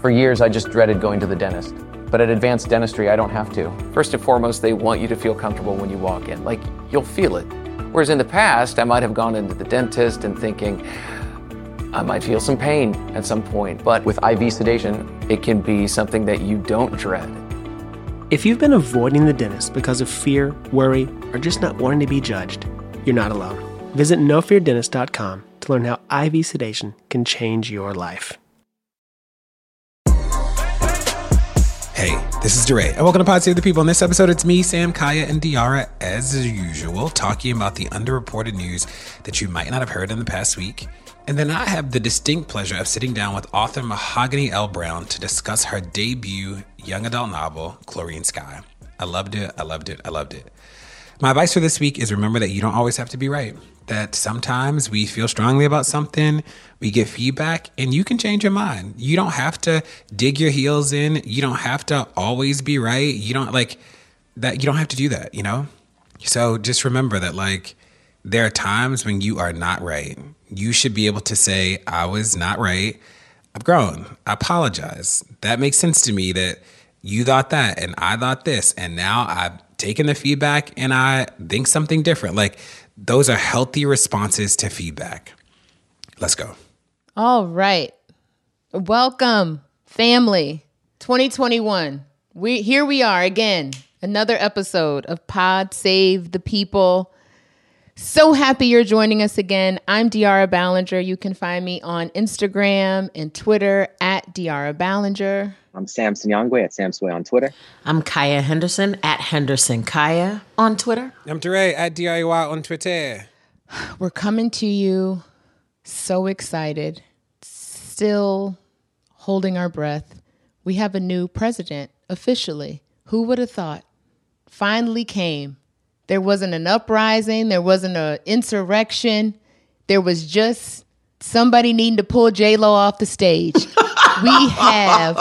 For years, I just dreaded going to the dentist. But at Advanced Dentistry, I don't have to. First and foremost, they want you to feel comfortable when you walk in. Like, you'll feel it. Whereas in the past, I might have gone into the dentist and thinking, I might feel some pain at some point. But with IV sedation, it can be something that you don't dread. If you've been avoiding the dentist because of fear, worry, or just not wanting to be judged, you're not alone. Visit nofeardentist.com to learn how IV sedation can change your life. Hey, this is DeRay, and welcome to Pod Save the People. In this episode, it's me, Sam, Kaya, and Diara, as usual, talking about the underreported news that you might not have heard in the past week. And then I have the distinct pleasure of sitting down with author Mahogany L. Browne to discuss her debut young adult novel, Chlorine Sky. I loved it. My advice for this week is remember that you don't always have to be right. That sometimes we feel strongly about something, we get feedback, and you can change your mind. You don't have to dig your heels in. You don't have to always be right. You don't have to do that, you know? So just remember that, there are times when you are not right. You should be able to say, I was not right. I've grown. I apologize. That makes sense to me that you thought that and I thought this, and now I've taken the feedback and I think something different. Those are healthy responses to feedback. Let's go. All right. Welcome, family. 2021. Here we are again. Another episode of Pod Save the People. So happy you're joining us again. I'm Diara Ballinger. You can find me on Instagram and Twitter at Diara Ballinger. I'm Sam Sinyangwe at Samsway on Twitter. I'm Kaya Henderson at Henderson Kaya on Twitter. I'm DeRay at DIY on Twitter. We're coming to you so excited, still holding our breath. We have a new president officially. Who would have thought? Finally came. There wasn't an uprising. There wasn't an insurrection. There was just somebody needing to pull J-Lo off the stage. We have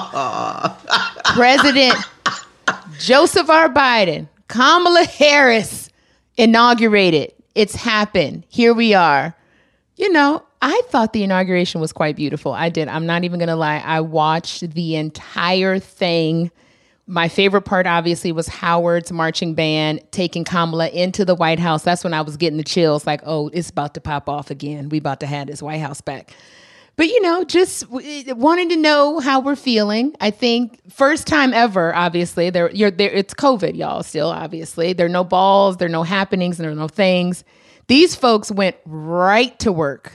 President Joseph R. Biden, Kamala Harris inaugurated. It's happened. Here we are. You know, I thought the inauguration was quite beautiful. I did. I'm not even going to lie. I watched the entire thing. My favorite part, obviously, was Howard's marching band taking Kamala into the White House. That's when I was getting the chills, like, oh, it's about to pop off again. We about to have this White House back. But, you know, just wanting to know how we're feeling. I think first time ever, obviously, it's COVID, y'all, still, obviously. There are no balls, there are no happenings, there are no things. These folks went right to work.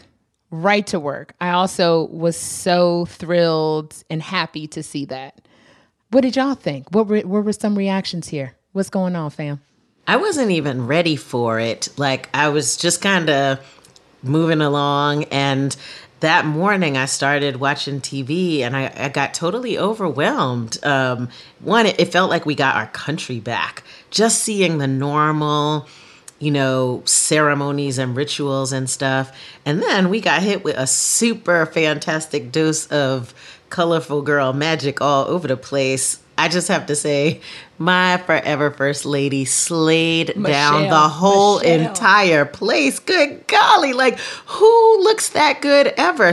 I also was so thrilled and happy to see that. What did y'all think? What were some reactions here? What's going on, fam? I wasn't even ready for it. I was just kind of moving along. And that morning I started watching TV and I got totally overwhelmed. One, it felt like we got our country back. Just seeing the normal, ceremonies and rituals and stuff. And then we got hit with a super fantastic dose of colorful girl magic all over the place. I just have to say, my forever first lady slayed down the whole entire place. Good golly, who looks that good ever?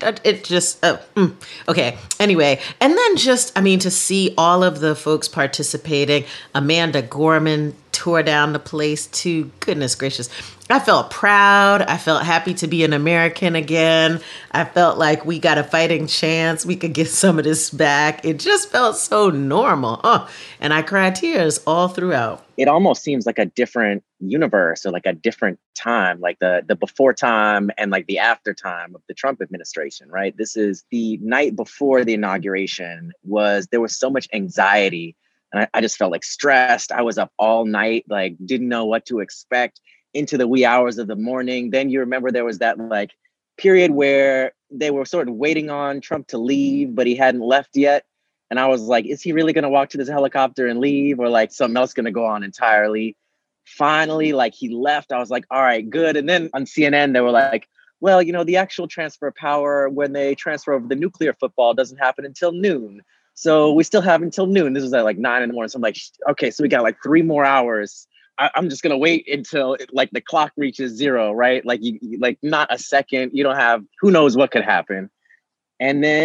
Okay. Anyway, and then to see all of the folks participating. Amanda Gorman tore down the place too. Goodness gracious. I felt proud. I felt happy to be an American again. I felt like we got a fighting chance. We could get some of this back. It just felt so normal. And I cried tears all throughout. It almost seems like a different universe or like a different time, like the before time and like the after time of the Trump administration, right? This is the night before the inauguration there was so much anxiety. And I just felt stressed. I was up all night, didn't know what to expect into the wee hours of the morning. Then you remember there was that period where they were sort of waiting on Trump to leave, but he hadn't left yet. And I was like, is he really going to walk to this helicopter and leave, or something else going to go on entirely? Finally, he left. I was like, all right, good. And then on CNN, they were like, well, the actual transfer of power when they transfer over the nuclear football doesn't happen until noon. So we still have until noon. This was at 9 a.m. So I'm like, okay, so we got 3 more hours. I'm just going to wait until the clock reaches 0, right? You not a second. You don't have, who knows what could happen. And then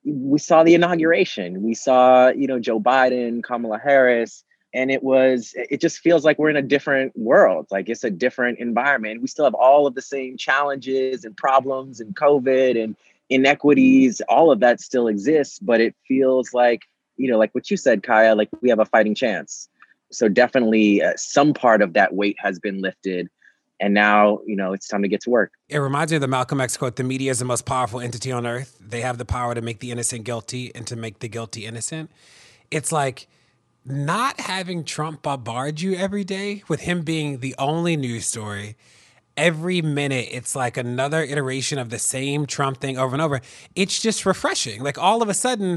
we saw the inauguration. We saw, Joe Biden, Kamala Harris, and it just feels like we're in a different world. Like it's a different environment. We still have all of the same challenges and problems and COVID and inequities. All of that still exists, but it feels like, like what you said, Kaya, like we have a fighting chance. So definitely some part of that weight has been lifted. And now, it's time to get to work. It reminds me of the Malcolm X quote, the media is the most powerful entity on earth. They have the power to make the innocent guilty and to make the guilty innocent. It's like not having Trump bombard you every day with him being the only news story. Every minute, it's like another iteration of the same Trump thing over and over. It's just refreshing. Like all of a sudden,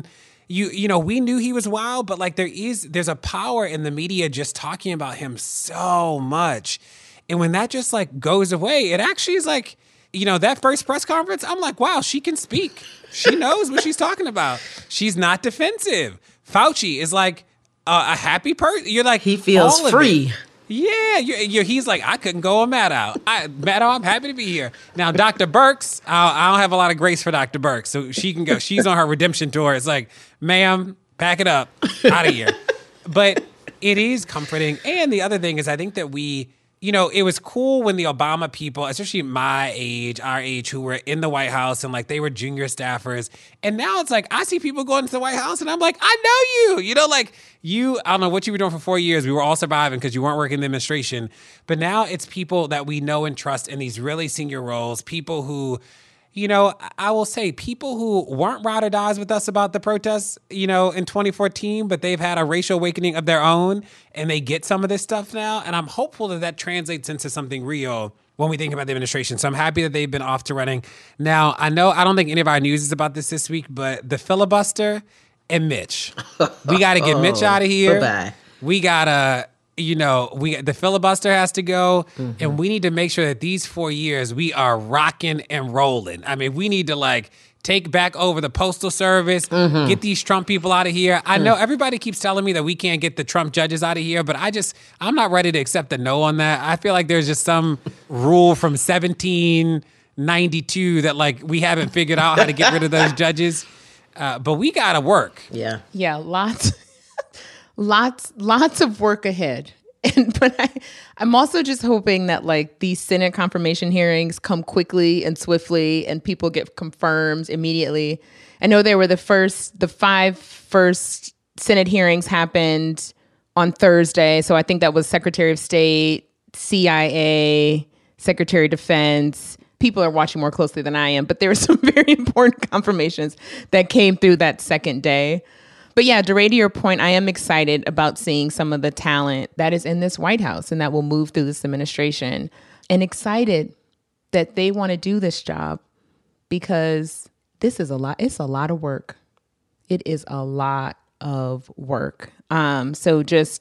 we knew he was wild, but like there's a power in the media just talking about him so much. And when that just like goes away, it actually is like, that first press conference, I'm like, wow, she can speak. She knows what she's talking about. She's not defensive. Fauci is like a happy person. You're like, he feels free. Yeah, he's like, I couldn't go on Maddow. Maddow, I'm happy to be here. Now, Dr. Birx, I don't have a lot of grace for Dr. Birx, so she can go. She's on her redemption tour. It's like, ma'am, pack it up, out of here. But it is comforting. And the other thing is I think that it was cool when the Obama people, especially our age, who were in the White House and like they were junior staffers. And now it's like, I see people going to the White House and I'm like, I know you, I don't know what you were doing for 4 years. We were all surviving because you weren't working in the administration. But now it's people that we know and trust in these really senior roles, people who, I will say people who weren't ride or dies with us about the protests, in 2014, but they've had a racial awakening of their own and they get some of this stuff now. And I'm hopeful that translates into something real when we think about the administration. So I'm happy that they've been off to running. Now, I don't think any of our news is about this week, but the filibuster and Mitch. We got to get Mitch out of here. Bye-bye. We got to... the filibuster has to go, and we need to make sure that these 4 years we are rocking and rolling. I mean, we need to take back over the Postal Service, get these Trump people out of here. I know everybody keeps telling me that we can't get the Trump judges out of here, but I'm not ready to accept the no on that. I feel like there's just some rule from 1792 that we haven't figured out how to get rid of those judges. But we got to work. Yeah. Yeah. Lots of work ahead. But I'm also just hoping that these Senate confirmation hearings come quickly and swiftly and people get confirmed immediately. I know there were the 5 first Senate hearings happened on Thursday. So I think that was Secretary of State, CIA, Secretary of Defense. People are watching more closely than I am, but there were some very important confirmations that came through that second day. But yeah, DeRay, to your point, I am excited about seeing some of the talent that is in this White House and that will move through this administration, and excited that they want to do this job because this is a lot. It's a lot of work. It is a lot of work. So just,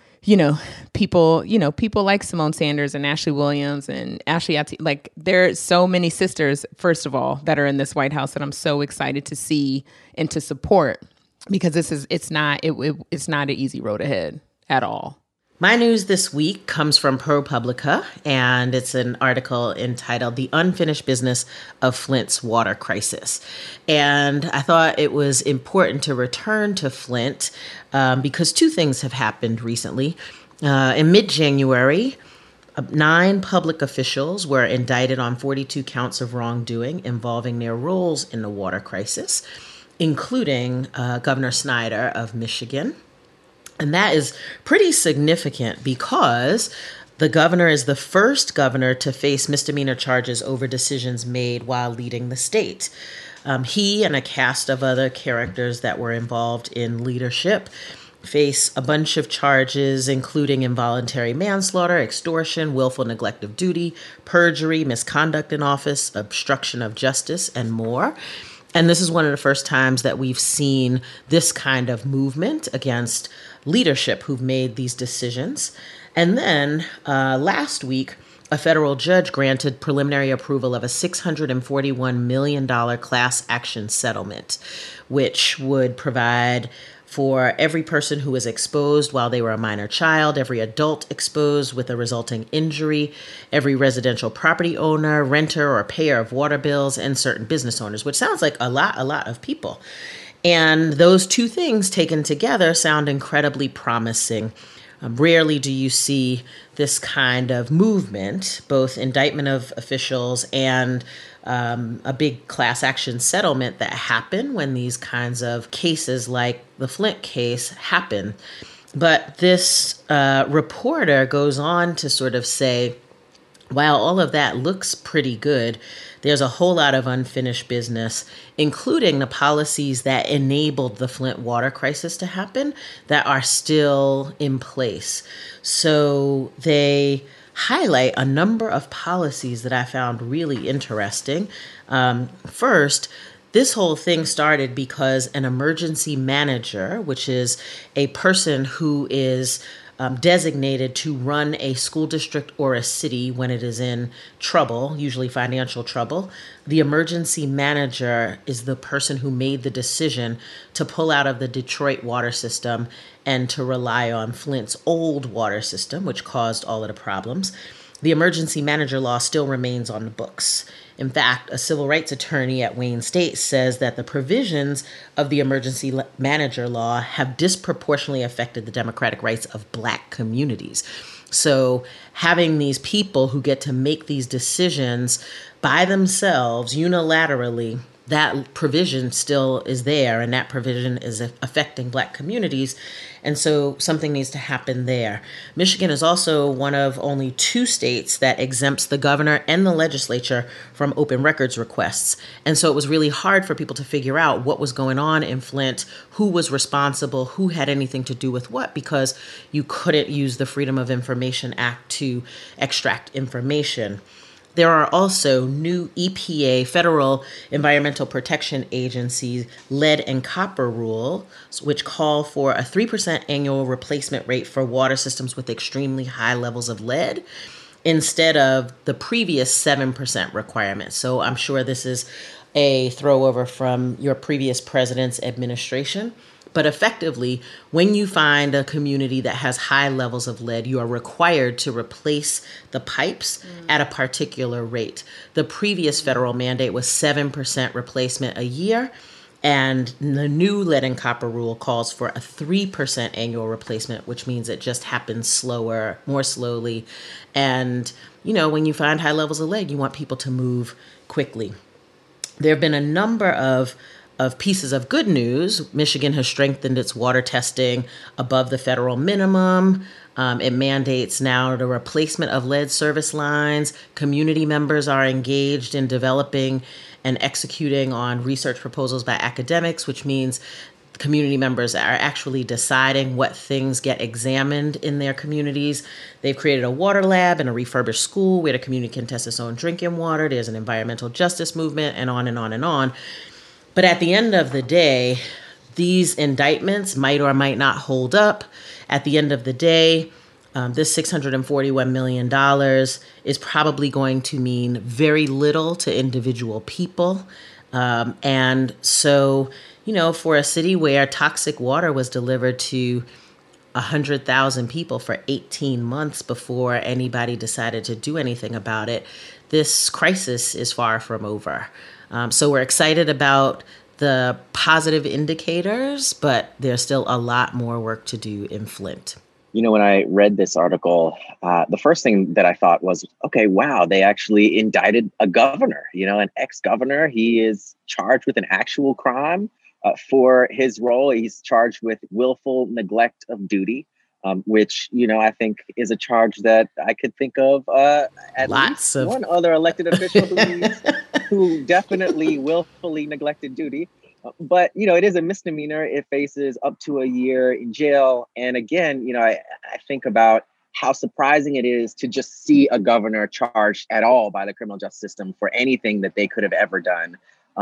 people like Simone Sanders and Ashley Williams and Ashley Ati, there are so many sisters, first of all, that are in this White House that I'm so excited to see and to support. Because it's not an easy road ahead at all. My news this week comes from ProPublica, and it's an article entitled "The Unfinished Business of Flint's Water Crisis." And I thought it was important to return to Flint because 2 things have happened recently. In mid-January, 9 public officials were indicted on 42 counts of wrongdoing involving their roles in the water crisis, including Governor Snyder of Michigan. And that is pretty significant because the governor is the first governor to face misdemeanor charges over decisions made while leading the state. He and a cast of other characters that were involved in leadership face a bunch of charges, including involuntary manslaughter, extortion, willful neglect of duty, perjury, misconduct in office, obstruction of justice, and more. And this is one of the first times that we've seen this kind of movement against leadership who've made these decisions. And then last week, a federal judge granted preliminary approval of a $641 million class action settlement, which would provide for every person who was exposed while they were a minor child, every adult exposed with a resulting injury, every residential property owner, renter, or payer of water bills, and certain business owners, which sounds like a lot of people. And those two things taken together sound incredibly promising. Rarely do you see this kind of movement, both indictment of officials and a big class action settlement that happen when these kinds of cases like the Flint case happen. But this reporter goes on to sort of say, while all of that looks pretty good, there's a whole lot of unfinished business, including the policies that enabled the Flint water crisis to happen that are still in place. So they highlight a number of policies that I found really interesting. First, this whole thing started because an emergency manager, which is a person who is designated to run a school district or a city when it is in trouble, usually financial trouble. The emergency manager is the person who made the decision to pull out of the Detroit water system and to rely on Flint's old water system, which caused all of the problems. The emergency manager law still remains on the books. In fact, a civil rights attorney at Wayne State says that the provisions of the emergency manager law have disproportionately affected the democratic rights of Black communities. So having these people who get to make these decisions by themselves unilaterally, that provision still is there, and that provision is affecting Black communities. And so something needs to happen there. Michigan is also one of only 2 states that exempts the governor and the legislature from open records requests. And so it was really hard for people to figure out what was going on in Flint, who was responsible, who had anything to do with what, because you couldn't use the Freedom of Information Act to extract information. There are also new EPA, Federal Environmental Protection Agency, lead and copper rules, which call for a 3% annual replacement rate for water systems with extremely high levels of lead instead of the previous 7% requirement. So I'm sure this is a throwover from your previous president's administration. But effectively, when you find a community that has high levels of lead, you are required to replace the pipes at a particular rate. The previous federal mandate was 7% replacement a year, and the new lead and copper rule calls for a 3% annual replacement, which means it just happens slower, more slowly. And, you know, when you find high levels of lead, you want people to move quickly. There have been a number of pieces of good news. Michigan has strengthened its water testing above the federal minimum. It mandates now the replacement of lead service lines. Community members are engaged in developing and executing on research proposals by academics, which means community members are actually deciding what things get examined in their communities. They've created a water lab and a refurbished school where the community can test its own drinking water. There's an environmental justice movement, and on and on and on. But at the end of the day, these indictments might or might not hold up. At the end of the day, this $641 million is probably going to mean very little to individual people. And so, you know, for a city where toxic water was delivered to 100,000 people for 18 months before anybody decided to do anything about it, this crisis is far from over. So we're excited about the positive indicators, but there's still a lot more work to do in Flint. You know, when I read this article, the first thing that I thought was, okay, wow, they actually indicted a governor, you know, an ex-governor. He is charged with an actual crime for his role. He's charged with willful neglect of duty, which, you know, I think is a charge that I could think of at least one other elected official who definitely willfully neglected duty. But, you know, it is a misdemeanor. It faces up to a year in jail. And again, you know, I think about how surprising it is to just see a governor charged at all by the criminal justice system for anything that they could have ever done.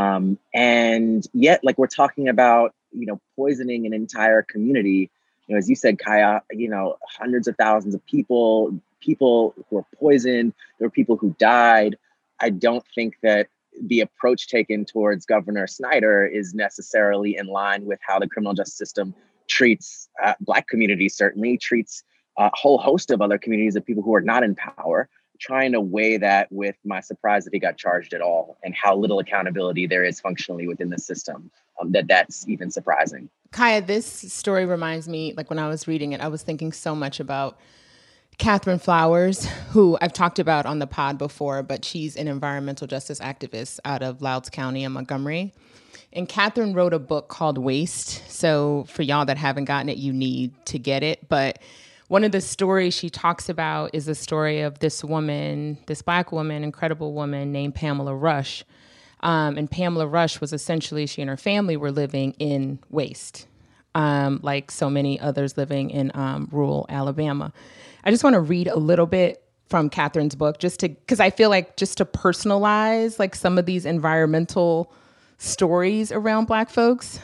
And yet, like, we're talking about, you know, poisoning an entire community. You know, as you said, Kaya, you know, hundreds of thousands of people who were poisoned. There were people who died. I don't think that the approach taken towards Governor Snyder is necessarily in line with how the criminal justice system treats Black communities, certainly treats a whole host of other communities of people who are not in power, trying to weigh that with my surprise that he got charged at all and how little accountability there is functionally within the system, that's even surprising. Kaya, this story reminds me, like when I was reading it, I was thinking so much about Catherine Flowers, who I've talked about on the pod before, but she's an environmental justice activist out of Loudoun County in Montgomery. And Catherine wrote a book called Waste. So for y'all that haven't gotten it, you need to get it. But one of the stories she talks about is the story of this woman, this Black woman, incredible woman named Pamela Rush. And Pamela Rush was essentially, she and her family were living in waste, like so many others living in rural Alabama. I just want to read a little bit from Catherine's book, just to, because I feel like just to personalize like some of these environmental stories around Black folks.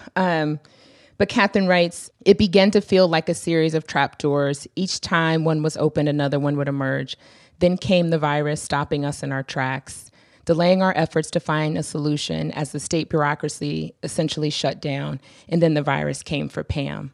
But Catherine writes, "It began to feel like a series of trapdoors. Each time one was opened, another one would emerge. Then came the virus, stopping us in our tracks, delaying our efforts to find a solution as the state bureaucracy essentially shut down. And then the virus came for Pam."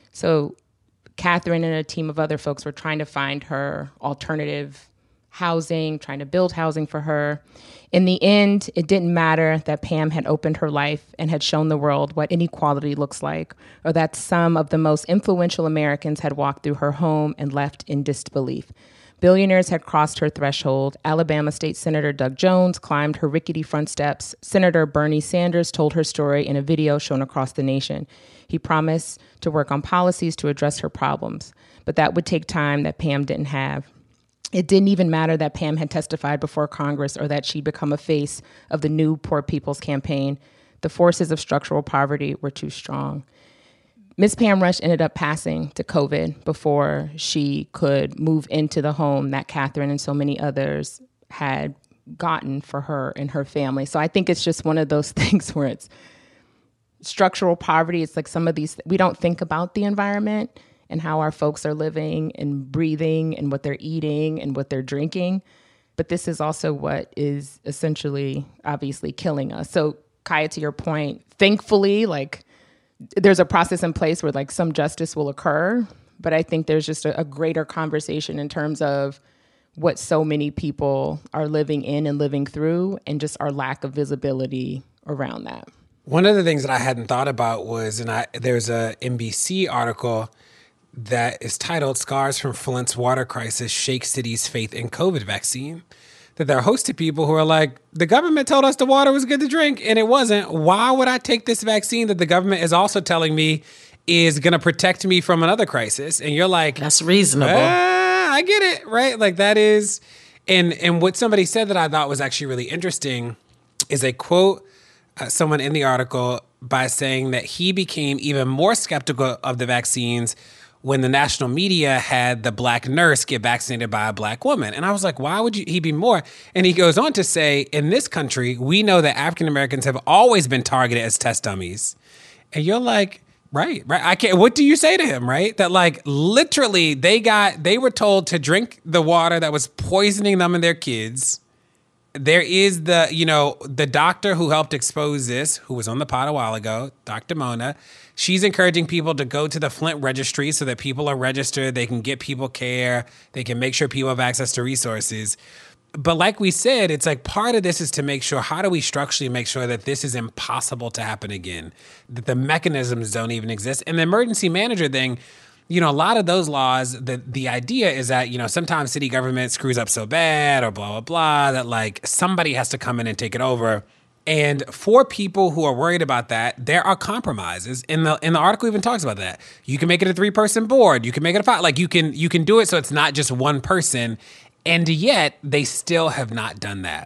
So Catherine and a team of other folks were trying to find her alternative housing, trying to build housing for her. In the end, it didn't matter that Pam had opened her life and had shown the world what inequality looks like, or that some of the most influential Americans had walked through her home and left in disbelief. Billionaires had crossed her threshold. Alabama State Senator Doug Jones climbed her rickety front steps. Senator Bernie Sanders told her story in a video shown across the nation. He promised to work on policies to address her problems, but that would take time that Pam didn't have. It didn't even matter that Pam had testified before Congress or that she'd become a face of the new Poor People's Campaign. The forces of structural poverty were too strong. Miss Pam Rush ended up passing to COVID before she could move into the home that Catherine and so many others had gotten for her and her family. So I think it's just one of those things where it's structural poverty. It's like some of these, we don't think about the environment and how our folks are living and breathing and what they're eating and what they're drinking. But this is also what is essentially, obviously, killing us. So Kaya, to your point, thankfully, like, there's a process in place where like some justice will occur, but I think there's just a greater conversation in terms of what so many people are living in and living through and just our lack of visibility around that. One of the things that I hadn't thought about was, there's a NBC article that is titled "Scars from Flint's Water Crisis Shake City's Faith in COVID Vaccine." That there are a host of people who are like, the government told us the water was good to drink and it wasn't. Why would I take this vaccine that the government is also telling me is going to protect me from another crisis? And you're like, that's reasonable. I get it, right? Like that is, and what somebody said that I thought was actually really interesting is a quote someone in the article by saying that he became even more skeptical of the vaccines when the national media had the Black nurse get vaccinated by a Black woman. And I was like, why would he be more? And he goes on to say, in this country, we know that African Americans have always been targeted as test dummies. And you're like, right. I can't, what do you say to him, right? That like literally they were told to drink the water that was poisoning them and their kids. There is the doctor who helped expose this, who was on the pod a while ago, Dr. Mona. She's encouraging people to go to the Flint registry so that people are registered. They can get people care. They can make sure people have access to resources. But like we said, it's like part of this is to make sure, how do we structurally make sure that this is impossible to happen again? That the mechanisms don't even exist. And the emergency manager thing, a lot of those laws, the idea is that, sometimes city government screws up so bad or blah, blah, blah, that like somebody has to come in and take it over. And for people who are worried about that, there are compromises. In the article even talks about that. You can make it a 3-person board. You can make it a 5. Like you can do it so it's not just one person. And yet they still have not done that.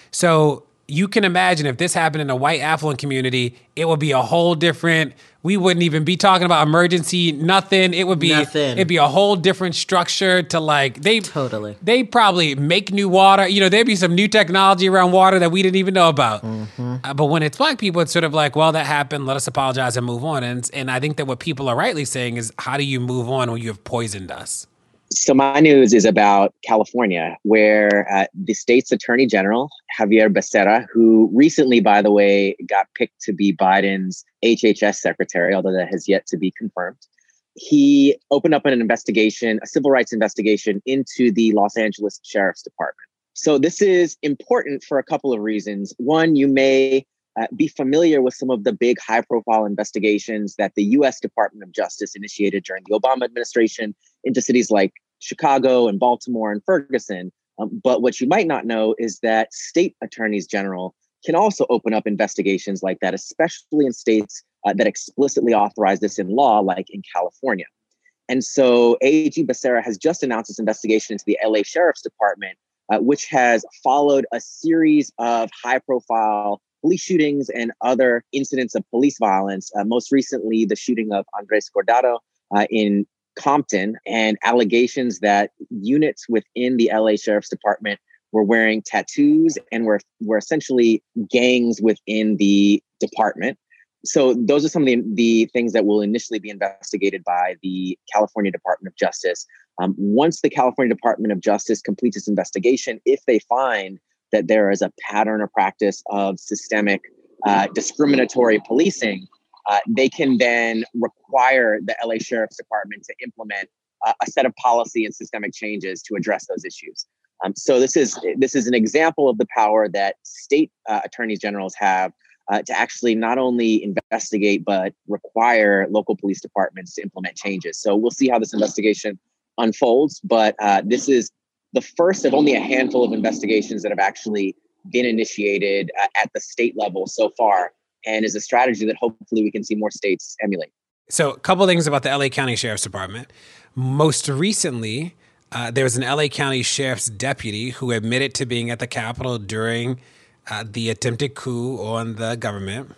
So you can imagine if this happened in a white affluent community, it would be a whole different, we wouldn't even be talking about emergency, nothing. It would be, it'd be a whole different structure to like, they probably make new water. There'd be some new technology around water that we didn't even know about. Mm-hmm. But when it's Black people, it's sort of like, well, that happened. Let us apologize and move on. And I think that what people are rightly saying is, how do you move on when you have poisoned us? So my news is about California, where the state's attorney general, Xavier Becerra, who recently, by the way, got picked to be Biden's HHS secretary, although that has yet to be confirmed. He opened up an investigation, a civil rights investigation into the Los Angeles Sheriff's Department. So this is important for a couple of reasons. One, you may be familiar with some of the big high-profile investigations that the U.S. Department of Justice initiated during the Obama administration into cities like Chicago and Baltimore and Ferguson. But what you might not know is that state attorneys general can also open up investigations like that, especially in states that explicitly authorize this in law, like in California. And so AG Becerra has just announced this investigation into the LA Sheriff's Department, which has followed a series of high-profile police shootings and other incidents of police violence, most recently the shooting of Andres Guardado in Compton, and allegations that units within the LA Sheriff's Department were wearing tattoos and were essentially gangs within the department. So those are some of the things that will initially be investigated by the California Department of Justice. Once the California Department of Justice completes its investigation, if they find that there is a pattern or practice of systemic discriminatory policing, they can then require the LA Sheriff's Department to implement a set of policy and systemic changes to address those issues. So this is an example of the power that state attorneys generals have to actually not only investigate, but require local police departments to implement changes. So we'll see how this investigation unfolds, but this is the first of only a handful of investigations that have actually been initiated at the state level so far, and is a strategy that hopefully we can see more states emulate. So a couple of things about the LA County Sheriff's Department. Most recently, there was an LA County Sheriff's deputy who admitted to being at the Capitol during the attempted coup on the government.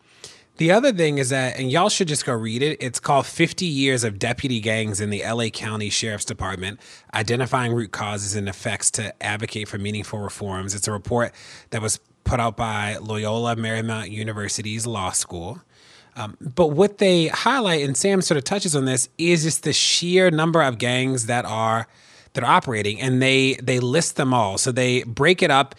The other thing is that, and y'all should just go read it, it's called 50 Years of Deputy Gangs in the LA County Sheriff's Department, Identifying Root Causes and Effects to Advocate for Meaningful Reforms. It's a report that was put out by Loyola Marymount University's law school. But what they highlight, and Sam sort of touches on this, is just the sheer number of gangs that are operating, and they list them all. So they break it up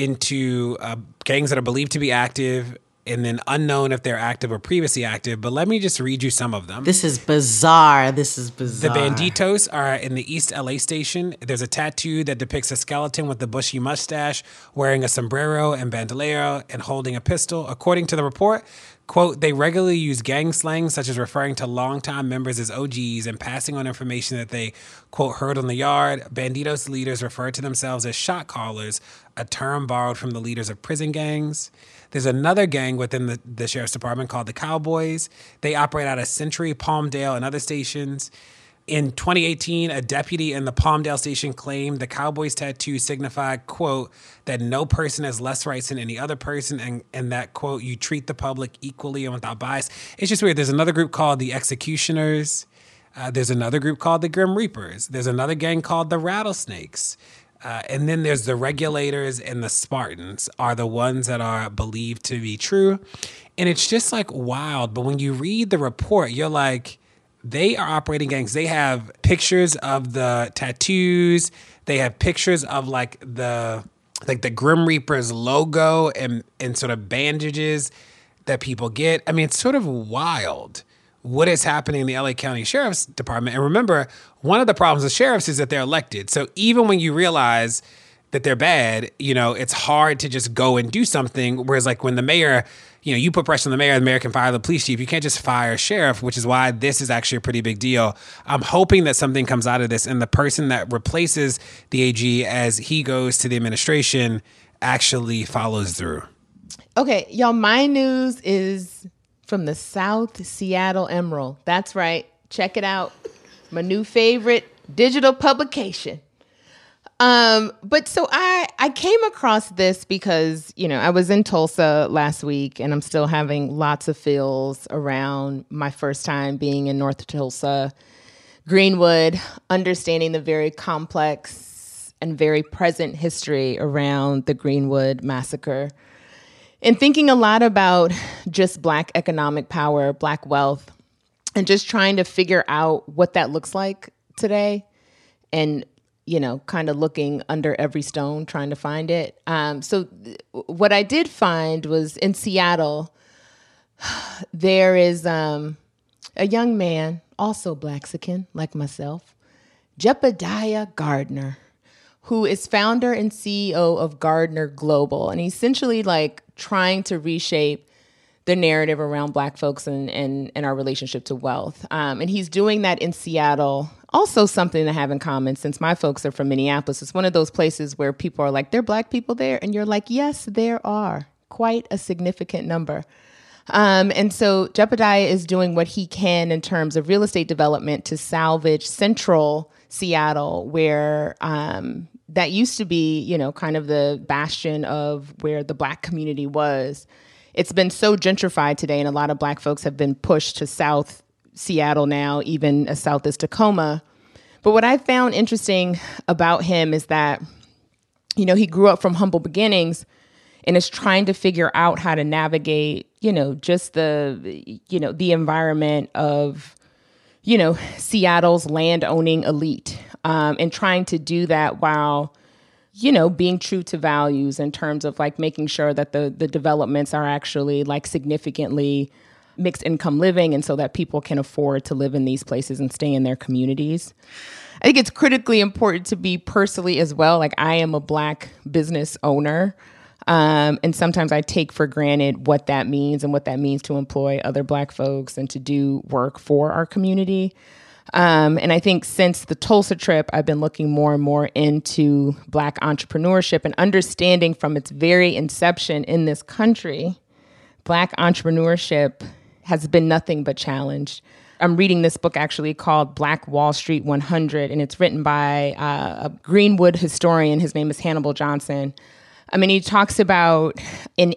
into gangs that are believed to be active, and then unknown if they're active or previously active. But let me just read you some of them. This is bizarre. The Banditos are in the East LA station. There's a tattoo that depicts a skeleton with a bushy mustache, wearing a sombrero and bandolero, and holding a pistol. According to the report, quote, they regularly use gang slang, such as referring to longtime members as OGs and passing on information that they, quote, heard on the yard. Banditos leaders refer to themselves as shot callers, a term borrowed from the leaders of prison gangs. There's another gang within the Sheriff's Department called the Cowboys. They operate out of Century, Palmdale, and other stations. In 2018, a deputy in the Palmdale station claimed the Cowboys tattoo signified, quote, that no person has less rights than any other person, and that, quote, you treat the public equally and without bias. It's just weird. There's another group called the Executioners. There's another group called the Grim Reapers. There's another gang called the Rattlesnakes. And then there's the Regulators and the Spartans are the ones that are believed to be true. And it's just like wild. But when you read the report, you're like, they are operating gangs. They have pictures of the tattoos. They have pictures of like the Grim Reapers logo and sort of bandages that people get. I mean, it's sort of wild what is happening in the LA County Sheriff's Department. And remember, one of the problems with sheriffs is that they're elected. So even when you realize that they're bad, you know, it's hard to just go and do something. Whereas like when the mayor, you know, you put pressure on the mayor can fire the police chief. You can't just fire a sheriff, which is why this is actually a pretty big deal. I'm hoping that something comes out of this and the person that replaces the AG as he goes to the administration actually follows through. Okay, y'all, my news is from the South Seattle Emerald. That's right. Check it out. My new favorite digital publication. But so I came across this because, you know, I was in Tulsa last week and I'm still having lots of feels around my first time being in North Tulsa, Greenwood, understanding the very complex and very present history around the Greenwood massacre. And thinking a lot about just Black economic power, Black wealth, and just trying to figure out what that looks like today. and kind of looking under every stone, trying to find it. So what I did find was in Seattle, there is a young man, also Blaxican, like myself, Jebediah Gardner, who is founder and CEO of Gardner Global. And he's essentially like trying to reshape the narrative around Black folks and our relationship to wealth. And he's doing that in Seattle. Also something to have in common, since my folks are from Minneapolis. It's one of those places where people are like, there are Black people there? And you're like, yes, there are. Quite a significant number. And so Jebediah is doing what he can in terms of real estate development to salvage central Seattle, where that used to be, kind of the bastion of where the Black community was. It's been so gentrified today, and a lot of Black folks have been pushed to South Seattle now, even as south as Tacoma. But what I found interesting about him is that, he grew up from humble beginnings and is trying to figure out how to navigate, just the environment of, Seattle's land-owning elite, and trying to do that while, being true to values in terms of like making sure that the developments are actually like significantly mixed income living, and so that people can afford to live in these places and stay in their communities. I think it's critically important to be personally as well. Like, I am a Black business owner. And sometimes I take for granted what that means and what that means to employ other Black folks and to do work for our community. And I think since the Tulsa trip, I've been looking more and more into Black entrepreneurship and understanding from its very inception in this country, Black entrepreneurship has been nothing but challenged. I'm reading this book actually called Black Wall Street 100, and it's written by a Greenwood historian. His name is Hannibal Johnson. He talks about in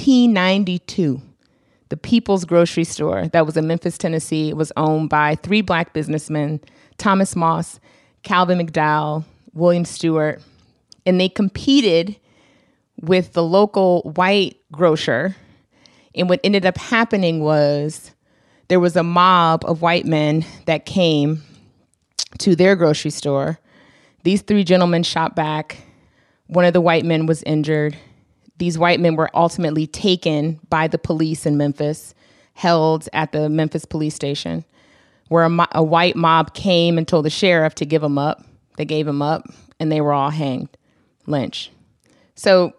1892, the People's Grocery Store that was in Memphis, Tennessee, was owned by 3 Black businessmen, Thomas Moss, Calvin McDowell, William Stewart, and they competed with the local white grocer. And what ended up happening was there was a mob of white men that came to their grocery store. These 3 gentlemen shot back. One of the white men was injured. These white men were ultimately taken by the police in Memphis, held at the Memphis police station, where a white mob came and told the sheriff to give them up. They gave them up, and they were all hanged, lynched. So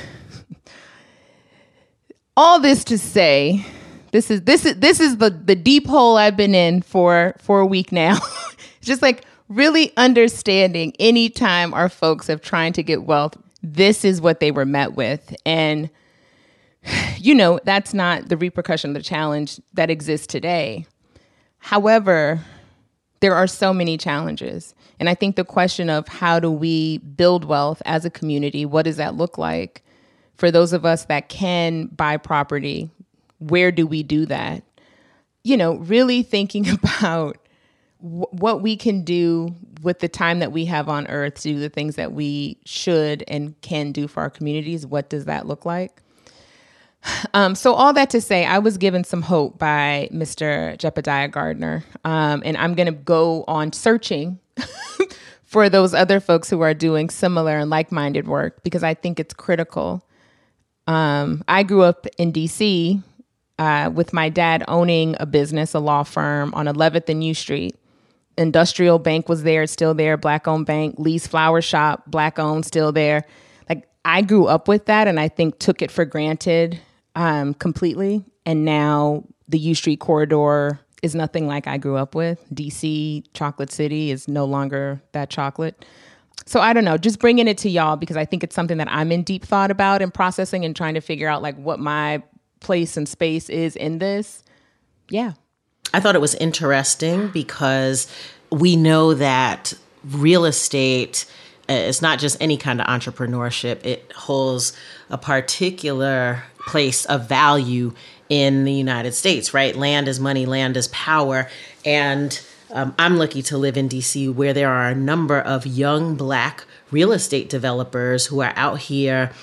all this to say, this is the deep hole I've been in for a week now. It's just like really understanding anytime our folks have trying to get wealth, this is what they were met with. And, that's not the repercussion of the challenge that exists today. However, there are so many challenges. And I think the question of how do we build wealth as a community, what does that look like? For those of us that can buy property, where do we do that? Really thinking about what we can do with the time that we have on earth to do the things that we should and can do for our communities. What does that look like? So all that to say, I was given some hope by Mr. Jebediah Gardner, and I'm going to go on searching for those other folks who are doing similar and like-minded work, because I think it's critical. I grew up in D.C. With my dad owning a business, a law firm on 11th and U Street. Industrial Bank was there, it's still there, Black-owned bank. Lee's Flower Shop, Black-owned, still there. Like, I grew up with that, and I think took it for granted completely. And now the U Street corridor is nothing like I grew up with. DC, Chocolate City, is no longer that chocolate. So I don't know, just bringing it to y'all because I think it's something that I'm in deep thought about and processing and trying to figure out like what my place and space is in this. Yeah. I thought it was interesting because we know that real estate is not just any kind of entrepreneurship. It holds a particular place of value in the United States, right? Land is money, land is power. And I'm lucky to live in DC, where there are a number of young Black real estate developers who are out here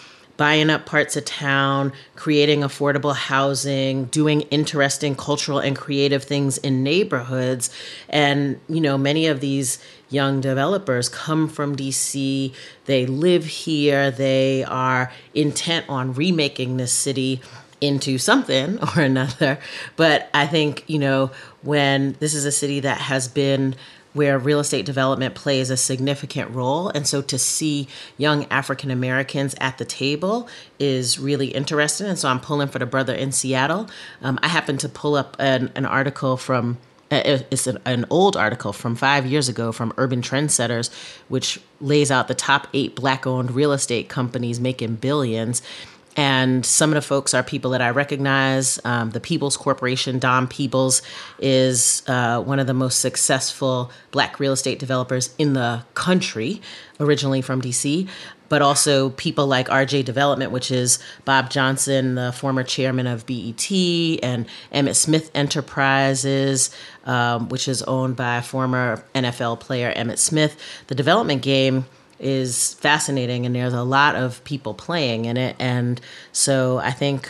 buying up parts of town, creating affordable housing, doing interesting cultural and creative things in neighborhoods. And, many of these young developers come from DC. They live here. They are intent on remaking this city into something or another. But I think, when this is a city that has been where real estate development plays a significant role. And so to see young African Americans at the table is really interesting. And so I'm pulling for the brother in Seattle. I happened to pull up an article from, it's an old article from 5 years ago from Urban Trendsetters, which lays out the top 8 Black-owned real estate companies making billions. And some of the folks are people that I recognize. The Peoples Corporation, Don Peebles, is one of the most successful Black real estate developers in the country, originally from DC. But also people like RJ Development, which is Bob Johnson, the former chairman of BET, and Emmett Smith Enterprises, which is owned by former NFL player Emmett Smith. The development game is fascinating, and there's a lot of people playing in it. And so I think,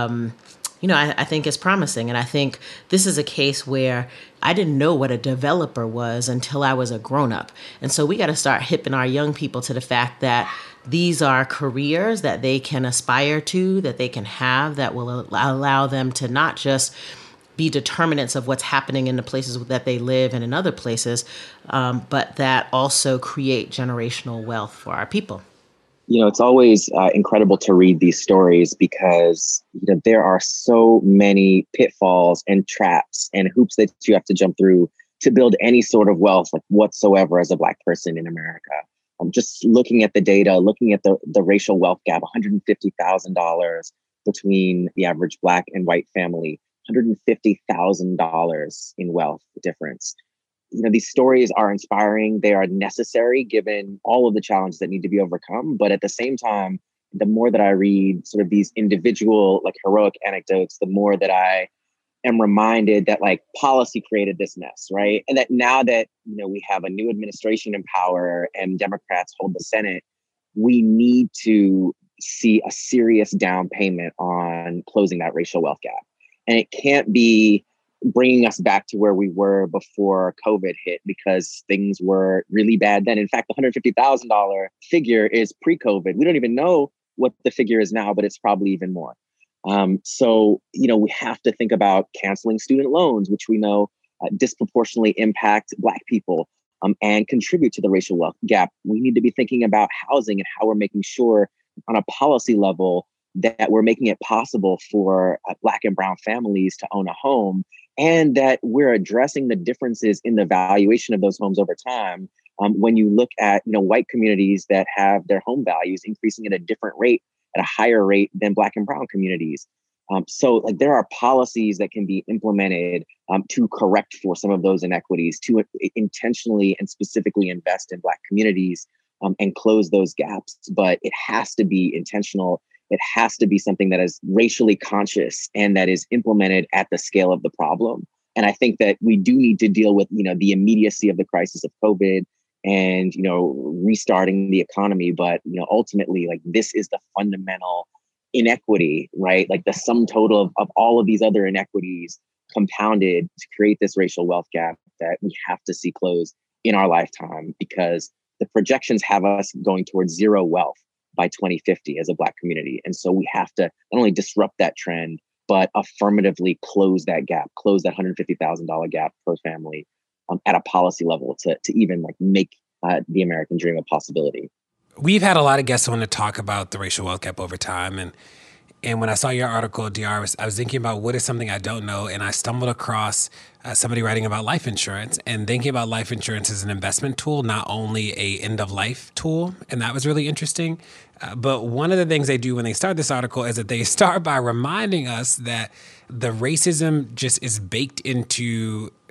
I think it's promising. And I think this is a case where I didn't know what a developer was until I was a grown-up. And so we got to start hipping our young people to the fact that these are careers that they can aspire to, that they can have, that will allow them to not just be determinants of what's happening in the places that they live and in other places, but that also create generational wealth for our people. It's always incredible to read these stories because there are so many pitfalls and traps and hoops that you have to jump through to build any sort of wealth whatsoever as a Black person in America. Just looking at the data, looking at the racial wealth gap, $150,000 between the average Black and white family. $150,000 in wealth difference. These stories are inspiring. They are necessary given all of the challenges that need to be overcome. But at the same time, the more that I read sort of these individual, heroic anecdotes, the more that I am reminded that policy created this mess, right? And that now that, we have a new administration in power and Democrats hold the Senate, we need to see a serious down payment on closing that racial wealth gap. And it can't be bringing us back to where we were before COVID hit because things were really bad then. In fact, the $150,000 figure is pre-COVID. We don't even know what the figure is now, but it's probably even more. So, we have to think about canceling student loans, which we know disproportionately impact Black people and contribute to the racial wealth gap. We need to be thinking about housing and how we're making sure on a policy level that we're making it possible for Black and brown families to own a home, and that we're addressing the differences in the valuation of those homes over time. When you look at, white communities that have their home values increasing at a different rate, at a higher rate than Black and brown communities. So there are policies that can be implemented to correct for some of those inequities, to intentionally and specifically invest in Black communities and close those gaps. But it has to be intentional. It has to be something that is racially conscious and that is implemented at the scale of the problem. And I think that we do need to deal with, the immediacy of the crisis of COVID and, restarting the economy. But, ultimately, this is the fundamental inequity, right? The sum total of all of these other inequities compounded to create this racial wealth gap that we have to see closed in our lifetime, because the projections have us going towards zero wealth by 2050 as a Black community. And so we have to not only disrupt that trend, but affirmatively close that gap, close that $150,000 gap per family at a policy level to even make the American dream a possibility. We've had a lot of guests on to talk about the racial wealth gap over time. And when I saw your article, DR, I was thinking about what is something I don't know. And I stumbled across somebody writing about life insurance and thinking about life insurance as an investment tool, not only a end-of-life tool. And that was really interesting. But one of the things they do when they start this article is that they start by reminding us that the racism just is baked into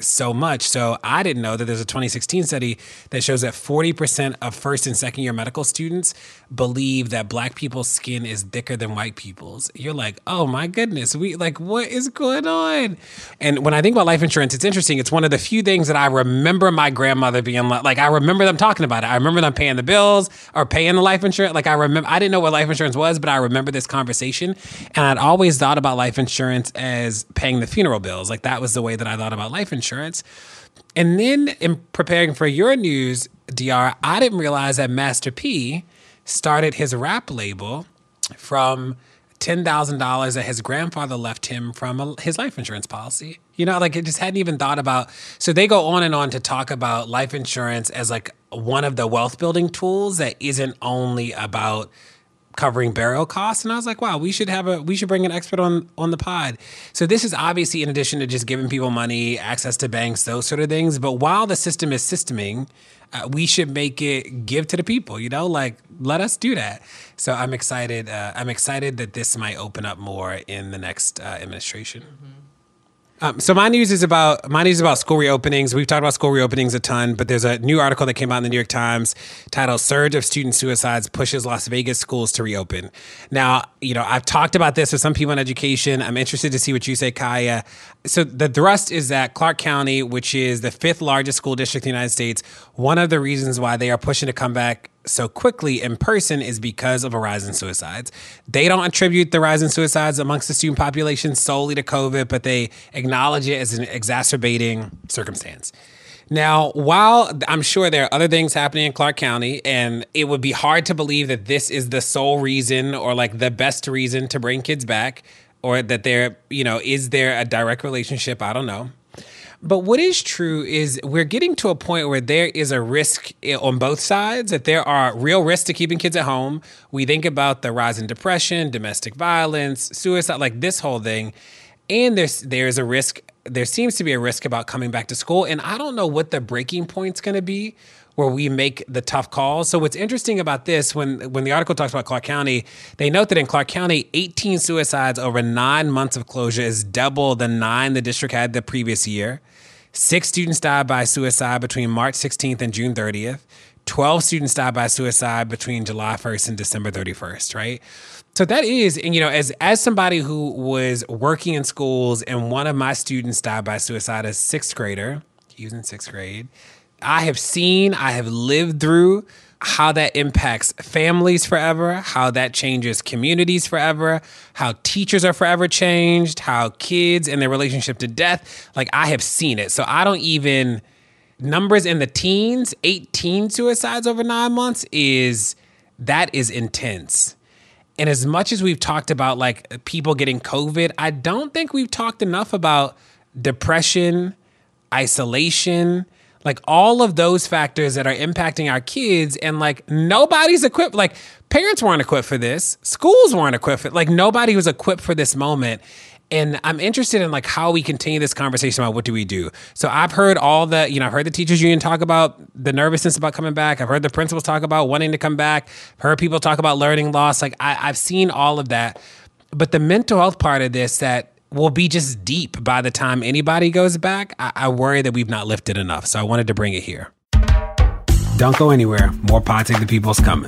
so much. So I didn't know that there's a 2016 study that shows that 40% of first and second year medical students believe that Black people's skin is thicker than white people's. You're like, oh my goodness, what is going on? And when I think about life insurance, it's interesting. It's one of the few things that I remember my grandmother being like I remember them talking about it. I remember them paying the bills or paying the life insurance. Like I didn't know what life insurance was, but I remember this conversation. And I'd always thought about life insurance as paying the funeral bills. Like that was the way that I thought about life insurance. And then in preparing for your news, DR, I didn't realize that Master P started his rap label from $10,000 that his grandfather left him from his life insurance policy. You know, like it just hadn't even thought about. So they go on and on to talk about life insurance as like one of the wealth building tools that isn't only about covering burial costs. And I was like, wow, we should bring an expert on the pod. So this is obviously in addition to just giving people money, access to banks, those sort of things. But while the system is systeming, we should make it give to the people, you know, like let us do that. So I'm excited. I'm excited that this might open up more in the next administration. Mm-hmm. So my news is about school reopenings. We've talked about school reopenings a ton, but there's a new article that came out in the New York Times titled "Surge of Student Suicides Pushes Las Vegas Schools to Reopen." Now, you know, I've talked about this with some people in education. I'm interested to see what you say, Kaya. So the thrust is that Clark County, which is the 5th largest school district in the United States, one of the reasons why they are pushing to come back so quickly in person is because of a rise in suicides. They don't attribute the rise in suicides amongst the student population solely to COVID, but they acknowledge it as an exacerbating circumstance. Now, while I'm sure there are other things happening in Clark County, and it would be hard to believe that this is the sole reason or like the best reason to bring kids back, or that is there a direct relationship? I don't know. But what is true is we're getting to a point where there is a risk on both sides, that there are real risks to keeping kids at home. We think about the rise in depression, domestic violence, suicide, like this whole thing. And there's a risk, there seems to be a risk about coming back to school. And I don't know what the breaking point's going to be where we make the tough calls. So what's interesting about this, when the article talks about Clark County, they note that in Clark County, 18 suicides over 9 months of closure is double the 9 the district had the previous year. 6 students died by suicide between March 16th and June 30th. 12 students died by suicide between July 1st and December 31st, right? So that is, and you know, as somebody who was working in schools and one of my students died by suicide as 6th grader, he was in 6th grade, I have lived through how that impacts families forever, how that changes communities forever, how teachers are forever changed, how kids and their relationship to death, like I have seen it. So I don't even, numbers in the teens, 18 suicides over 9 months is intense. And as much as we've talked about like people getting COVID, I don't think we've talked enough about depression, isolation, like all of those factors that are impacting our kids. And like nobody's equipped, like parents weren't equipped for this. Schools weren't equipped for it. Like nobody was equipped for this moment. And I'm interested in like how we continue this conversation about what do we do. So I've heard I've heard the teachers union talk about the nervousness about coming back. I've heard the principals talk about wanting to come back. I've heard people talk about learning loss. Like I've seen all of that. But the mental health part of this that will be just deep by the time anybody goes back, I worry that we've not lifted enough. So I wanted to bring it here. Don't go anywhere. More Pod Save the People's coming.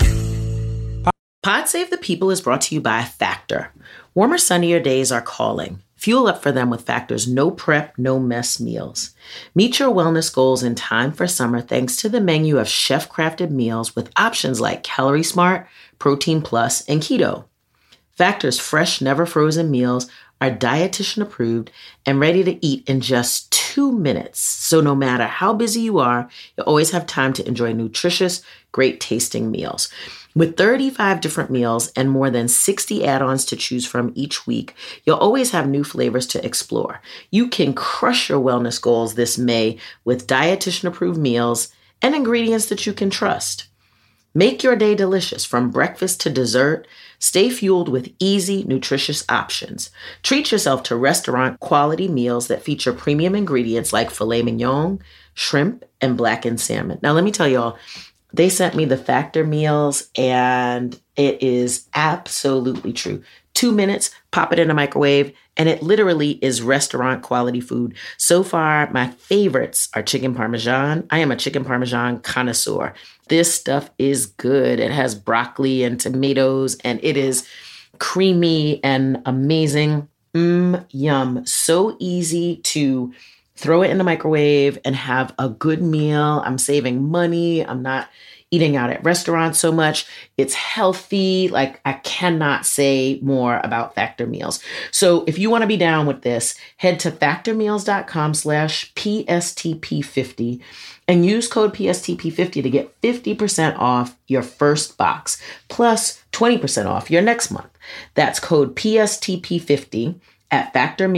Pod Save the People is brought to you by Factor. Warmer, sunnier days are calling. Fuel up for them with Factor's no prep, no mess meals. Meet your wellness goals in time for summer thanks to the menu of chef-crafted meals with options like Calorie Smart, Protein Plus, and Keto. Factor's fresh, never frozen meals are dietitian approved and ready to eat in just 2 minutes. So no matter how busy you are, you always have time to enjoy nutritious, great tasting meals. With 35 different meals and more than 60 add-ons to choose from each week, you'll always have new flavors to explore. You can crush your wellness goals this May with dietitian-approved meals and ingredients that you can trust. Make your day delicious from breakfast to dessert. Stay fueled with easy, nutritious options. Treat yourself to restaurant-quality meals that feature premium ingredients like filet mignon, shrimp, and blackened salmon. Now, let me tell y'all, they sent me the Factor meals, and it is absolutely true. 2 minutes, pop it in a microwave, and it literally is restaurant quality food. So far, my favorites are chicken parmesan. I am a chicken parmesan connoisseur. This stuff is good. It has broccoli and tomatoes, and it is creamy and amazing. Yum. So easy to throw it in the microwave and have a good meal. I'm saving money. I'm not eating out at restaurants so much. It's healthy. Like, I cannot say more about Factor Meals. So if you want to be down with this, head to factormeals.com/PSTP50 and use code PSTP50 to get 50% off your first box, plus 20% off your next month. That's code PSTP50 at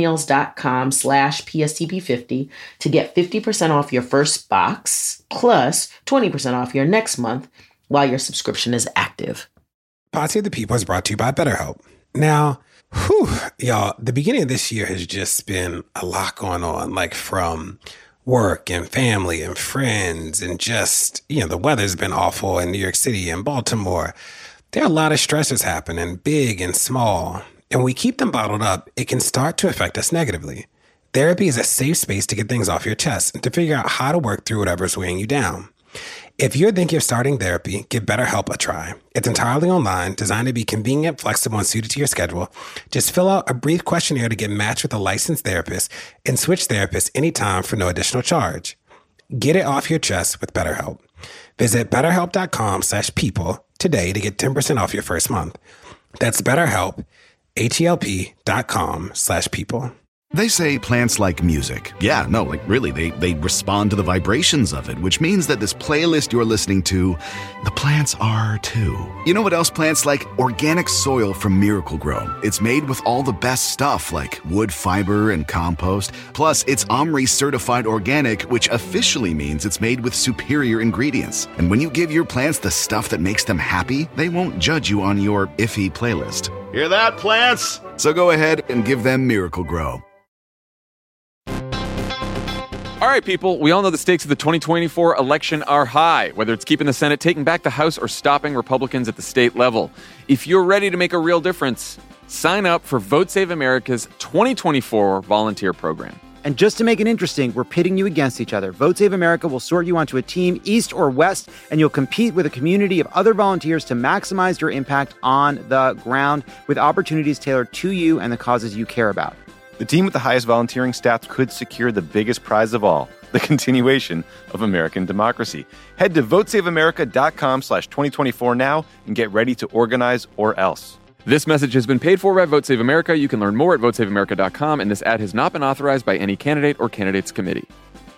factormeals.com/PSTP50 to get 50% off your first box, plus 20% off your next month while your subscription is active. Pod Save the People is brought to you by BetterHelp. Now, y'all, the beginning of this year has just been a lot going on, like from work and family and friends and just, the weather's been awful in New York City and Baltimore. There are a lot of stressors happening, big and small. And when we keep them bottled up, it can start to affect us negatively. Therapy is a safe space to get things off your chest and to figure out how to work through whatever's weighing you down. If you're thinking of starting therapy, give BetterHelp a try. It's entirely online, designed to be convenient, flexible, and suited to your schedule. Just fill out a brief questionnaire to get matched with a licensed therapist and switch therapists anytime for no additional charge. Get it off your chest with BetterHelp. Visit BetterHelp.com/people today to get 10% off your first month. That's BetterHelp, HELP.com/people. They say plants like music. Yeah, no, like really, they respond to the vibrations of it, which means that this playlist you're listening to, the plants are too. You know what else plants like? Organic soil from Miracle-Gro. It's made with all the best stuff like wood fiber and compost. Plus, it's OMRI certified organic, which officially means it's made with superior ingredients. And when you give your plants the stuff that makes them happy, they won't judge you on your iffy playlist. Hear that, plants? So go ahead and give them Miracle-Gro. All right, people, we all know the stakes of the 2024 election are high, whether it's keeping the Senate, taking back the House, or stopping Republicans at the state level. If you're ready to make a real difference, sign up for Vote Save America's 2024 volunteer program. And just to make it interesting, we're pitting you against each other. Vote Save America will sort you onto a team, east or west, and you'll compete with a community of other volunteers to maximize your impact on the ground with opportunities tailored to you and the causes you care about. The team with the highest volunteering stats could secure the biggest prize of all, the continuation of American democracy. Head to votesaveamerica.com/2024 now and get ready to organize or else. This message has been paid for by Vote Save America. You can learn more at votesaveamerica.com, and this ad has not been authorized by any candidate or candidates committee.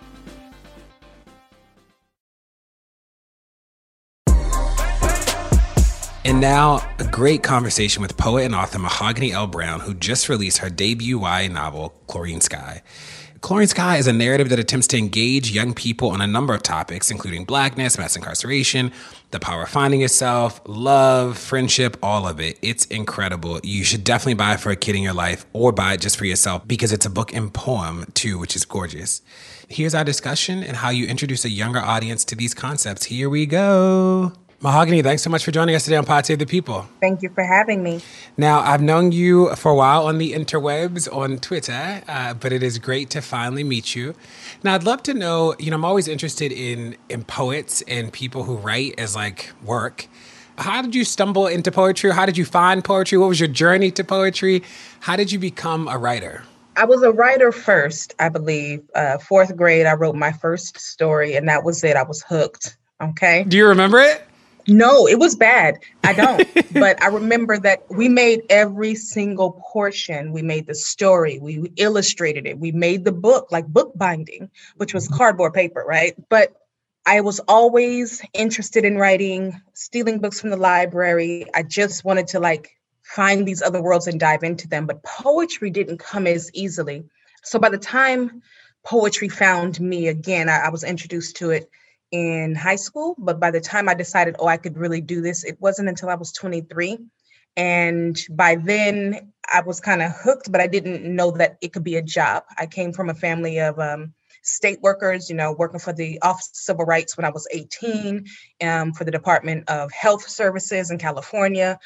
And now, a great conversation with poet and author Mahogany L. Browne, who just released her debut YA novel, Chlorine Sky. Chlorine Sky is a narrative that attempts to engage young people on a number of topics, including blackness, mass incarceration, the power of finding yourself, love, friendship, all of it. It's incredible. You should definitely buy it for a kid in your life or buy it just for yourself because it's a book and poem too, which is gorgeous. Here's our discussion and how you introduce a younger audience to these concepts. Here we go. Mahogany, thanks so much for joining us today on Pod Save the People. Thank you for having me. Now, I've known you for a while on the interwebs, on Twitter, but it is great to finally meet you. Now, I'd love to know, I'm always interested in poets and people who write as like work. How did you stumble into poetry? How did you find poetry? What was your journey to poetry? How did you become a writer? I was a writer first, I believe. Fourth grade, I wrote my first story, and that was it. I was hooked. Okay. Do you remember it? No, it was bad. I don't. But I remember that we made every single portion. We made the story. We illustrated it. We made the book, like book binding, which was cardboard paper, right? But I was always interested in writing, stealing books from the library. I just wanted to find these other worlds and dive into them. But poetry didn't come as easily. So by the time poetry found me again, I was introduced to it in high school, but by the time I decided, I could really do this, it wasn't until I was 23. And by then I was kind of hooked, but I didn't know that it could be a job. I came from a family of state workers, working for the Office of Civil Rights when I was 18, for the Department of Health Services in California.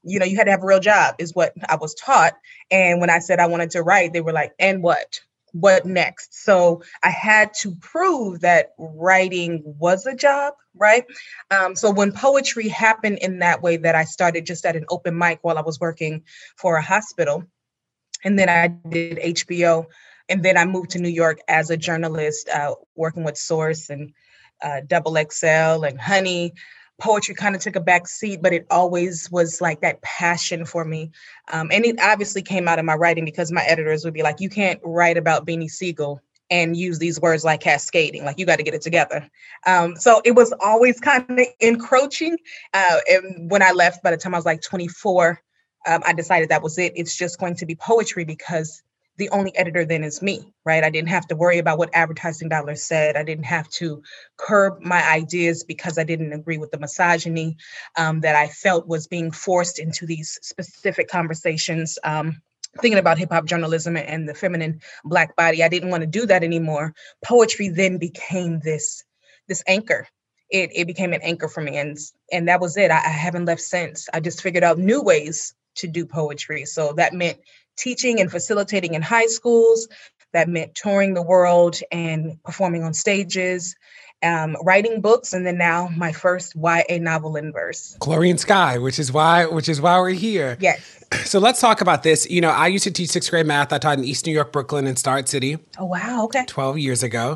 You had to have a real job is what I was taught. And when I said I wanted to write, they were like, and what? What next? So I had to prove that writing was a job, right? So when poetry happened in that way, that I started just at an open mic while I was working for a hospital, and then I did HBO, and then I moved to New York as a journalist, working with Source and Double XL and Honey. Poetry kind of took a back seat, but it always was like that passion for me. And it obviously came out of my writing, because my editors would be like, you can't write about Beanie Siegel and use these words like cascading, like you got to get it together. So it was always kind of encroaching. And when I left, by the time I was like 24, I decided that was it. It's just going to be poetry, because the only editor then is me, right? I didn't have to worry about what advertising dollars said. I didn't have to curb my ideas because I didn't agree with the misogyny that I felt was being forced into these specific conversations. Thinking about hip hop journalism and the feminine Black body, I didn't want to do that anymore. Poetry then became this anchor. It became an anchor for me, and that was it. I haven't left since. I just figured out new ways to do poetry. So that meant teaching and facilitating in high schools. That meant touring the world and performing on stages, writing books, and then now my first YA novel in verse. Chlorine Sky, which is why we're here. Yes. So let's talk about this. I used to teach 6th grade math. I taught in East New York, Brooklyn, and Start City. Oh, wow. Okay. 12 years ago.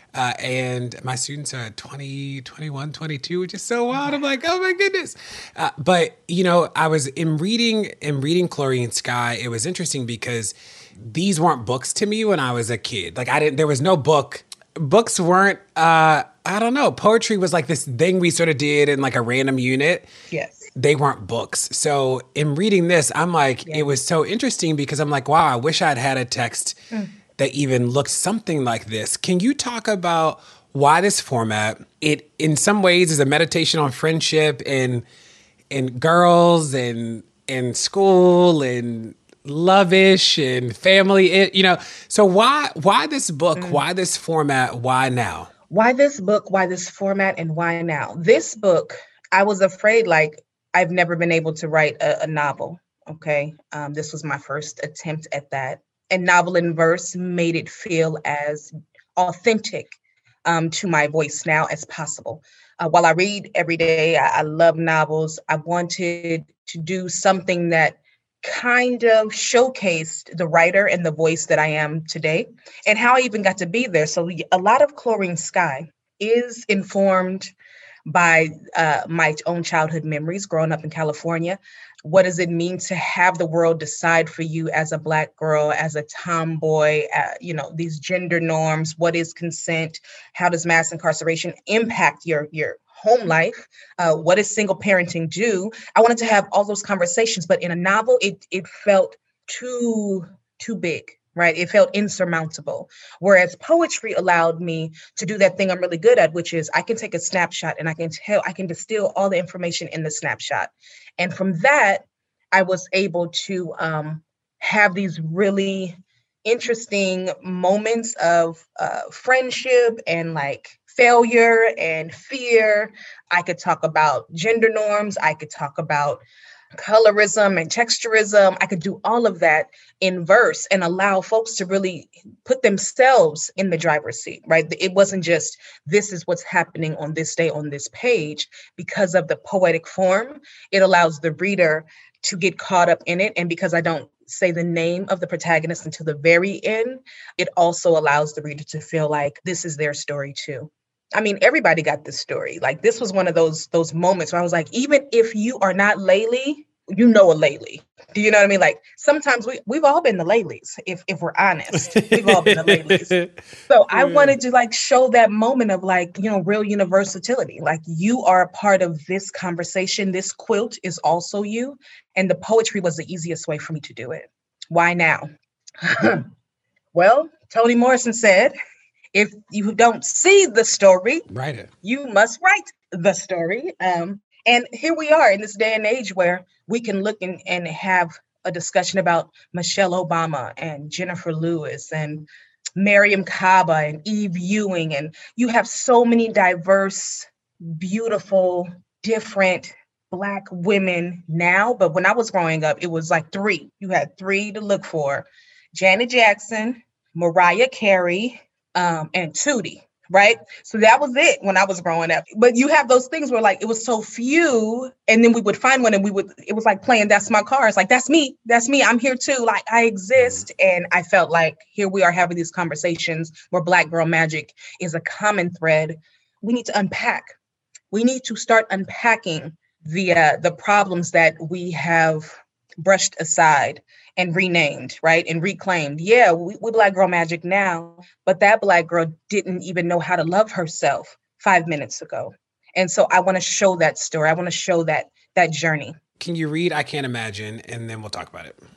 And my students are 20, 21, 22, which is so wild. I'm like, oh my goodness. But I was in reading Chlorine Sky. It was interesting because these weren't books to me when I was a kid. Like there was no book. Books weren't, I don't know. Poetry was like this thing we sort of did in like a random unit. Yes. They weren't books. So in reading this, I'm like, It was so interesting because I'm like, wow, I wish I'd had a text that even looked something like this. Can you talk about why this format? It, in some ways, is a meditation on friendship and girls and school and love-ish and family. So why this book? Why this format? Why now? Why this book? Why this format? And why now? This book, I was afraid, like, I've never been able to write a novel. Okay. This was my first attempt at that. And novel in verse made it feel as authentic to my voice now as possible. While I read every day, I love novels. I wanted to do something that kind of showcased the writer and the voice that I am today and how I even got to be there. So a lot of Chlorine Sky is informed by my own childhood memories growing up in California. What does it mean to have the world decide for you as a Black girl, as a tomboy, these gender norms? What is consent? How does mass incarceration impact your home life? What does single parenting do? I wanted to have all those conversations, but in a novel, it felt too big. Right? It felt insurmountable. Whereas poetry allowed me to do that thing I'm really good at, which is I can take a snapshot and I can distill all the information in the snapshot. And from that, I was able to have these really interesting moments of friendship and like failure and fear. I could talk about gender norms. I could talk about colorism and texturism. I could do all of that in verse and allow folks to really put themselves in the driver's seat, right? It wasn't just, this is what's happening on this day on this page. Because of the poetic form, it allows the reader to get caught up in it. And because I don't say the name of the protagonist until the very end, it also allows the reader to feel like this is their story too. I mean, everybody got this story. Like, this was one of those moments where I was like, even if you are not Laylee, you know a Laylee. Do you know what I mean? Like, sometimes we've all been the Laylees, if we're honest. We've all been the Laylees. So I wanted to like show that moment of like, real universality. Like, you are a part of this conversation. This quilt is also you. And the poetry was the easiest way for me to do it. Why now? Well, Toni Morrison said, if you don't see the story, write it. You must write the story. And here we are in this day and age where we can look and have a discussion about Michelle Obama and Jennifer Lewis and Mariam Kaba and Eve Ewing. And you have so many diverse, beautiful, different Black women now, but when I was growing up, it was like three. You had three to look for: Janet Jackson, Mariah Carey, and Tootie. Right. So that was it when I was growing up. But you have those things where like it was so few, and then we would find one and it was like playing That's My Car. It's like, that's me. That's me. I'm here too. Like, I exist. And I felt like here we are having these conversations where Black girl magic is a common thread. We need to unpack. We need to start unpacking the problems that we have brushed aside and renamed, right? And reclaimed. Yeah, we Black girl magic now, but that Black girl didn't even know how to love herself 5 minutes ago. And so I want to show that story. I want to show that journey. Can you read I Can't Imagine, and then we'll talk about it?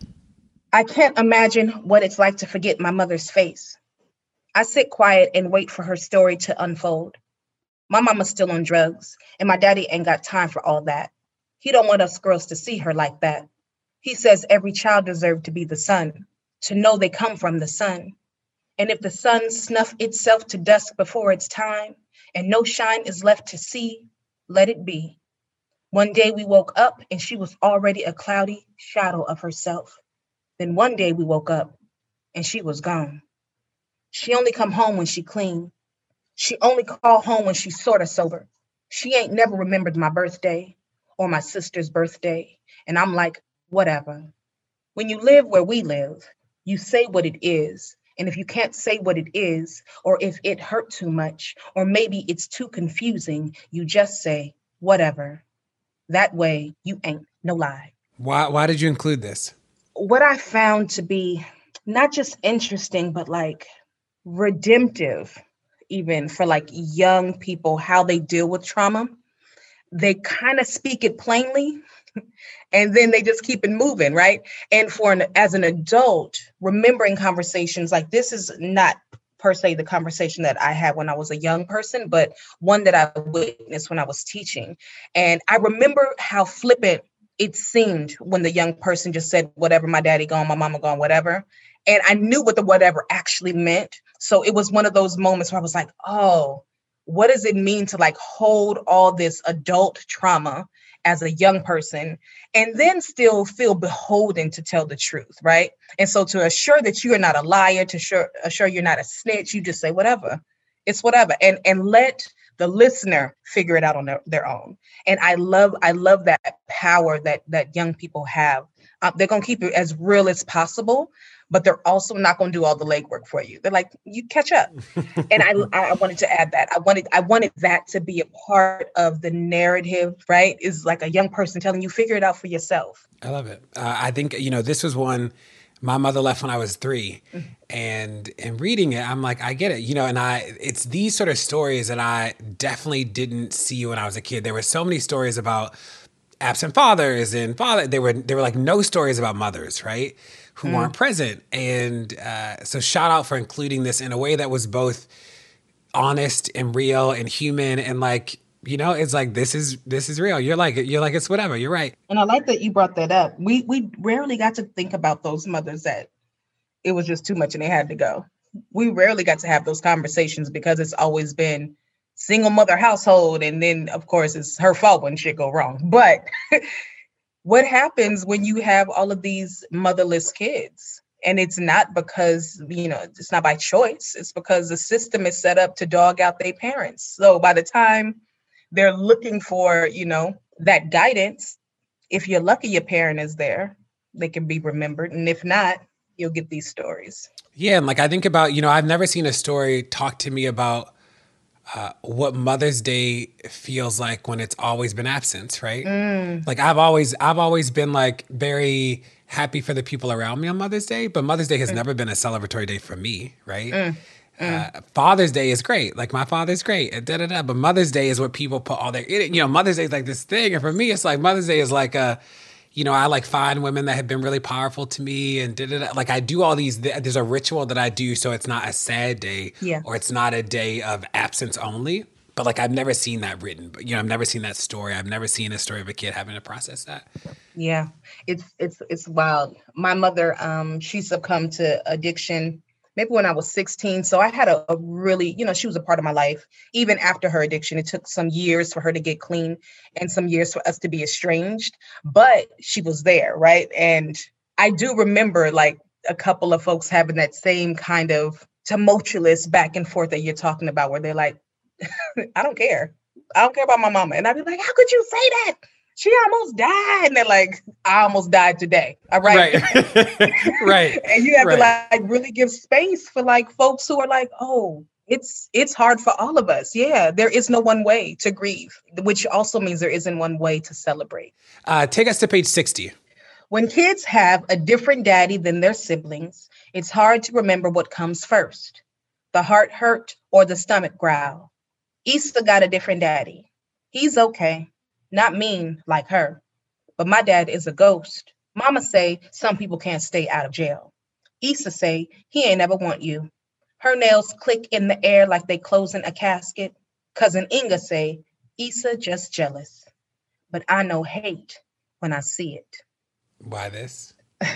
I can't imagine what it's like to forget my mother's face. I sit quiet and wait for her story to unfold. My mama's still on drugs, and my daddy ain't got time for all that. He don't want us girls to see her like that. He says every child deserves to be the sun, to know they come from the sun. And if the sun snuff itself to dusk before its time, and no shine is left to see, let it be. One day we woke up and she was already a cloudy shadow of herself. Then one day we woke up and she was gone. She only come home when she clean. She only call home when she's sort of sober. She ain't never remembered my birthday or my sister's birthday. And I'm like, whatever. When you live where we live, you say what it is. And if you can't say what it is, or if it hurt too much, or maybe it's too confusing, you just say, whatever. That way you ain't no lie. Why did you include this? What I found to be not just interesting, but like redemptive, even for like young people, how they deal with trauma. They kind of speak it plainly, and then they just keep it moving, right? And as an adult, remembering conversations like this is not per se the conversation that I had when I was a young person, but one that I witnessed when I was teaching. And I remember how flippant it seemed when the young person just said, whatever, my daddy gone, my mama gone, whatever. And I knew what the whatever actually meant. So it was one of those moments where I was like, oh, what does it mean to like hold all this adult trauma as a young person and then still feel beholden to tell the truth, right? And so to assure that you are not a liar, to assure you're not a snitch, you just say whatever. It's whatever. And let the listener figure it out on their own. And I love that power that young people have. They're going to keep it as real as possible, but they're also not going to do all the legwork for you. They're like, you catch up. And I wanted to add that. I wanted that to be a part of the narrative, right? Is like a young person telling you, figure it out for yourself. I love it. I think, this was one my mother left when I was 3. And in reading it, I'm like, I get it, and it's these sort of stories that I definitely didn't see when I was a kid. There were so many stories about absent fathers and there were like no stories about mothers, right? Who weren't present. And so shout out for including this in a way that was both honest and real and human. And like, it's like, this is real. You're like, it's whatever. You're right. And I like that you brought that up. We rarely got to think about those mothers that it was just too much and they had to go. We rarely got to have those conversations because it's always been single mother household. And then of course it's her fault when shit go wrong. But what happens when you have all of these motherless kids? And it's not because, it's not by choice. It's because the system is set up to dog out their parents. So by the time they're looking for, that guidance, if you're lucky your parent is there, they can be remembered. And if not, you'll get these stories. Yeah. And like, I think about, I've never seen a story talk to me about what Mother's Day feels like when it's always been absence, right? Like I've always been like very happy for the people around me on Mother's Day, but Mother's Day has never been a celebratory day for me, right? Father's Day is great. Like my father's great, but Mother's Day is what people put all their, Mother's Day is like this thing. And for me, it's like Mother's Day is like I like find women that have been really powerful to me and like I do all these, there's a ritual that I do. So it's not a sad day or it's not a day of absence only, but like I've never seen that written, but I've never seen that story. I've never seen a story of a kid having to process that. Yeah. It's wild. My mother, she succumbed to addiction maybe when I was 16. So I had a really, she was a part of my life. Even after her addiction, it took some years for her to get clean and some years for us to be estranged, but she was there, right? And I do remember like a couple of folks having that same kind of tumultuous back and forth that you're talking about, where they're like, I don't care. I don't care about my mama. And I'd be like, how could you say that? She almost died. And they're like, I almost died today. All right. Right. And you have to like really give space for like folks who are like, oh, it's hard for all of us. Yeah. There is no one way to grieve, which also means there isn't one way to celebrate. Take us to page 60. When kids have a different daddy than their siblings, it's hard to remember what comes first, the heart hurt or the stomach growl. Issa got a different daddy. He's okay. Not mean like her, but my dad is a ghost. Mama say some people can't stay out of jail. Issa say he ain't ever want you. Her nails click in the air like they closing a casket. Cousin Inga say Issa just jealous, but I know hate when I see it. Why this?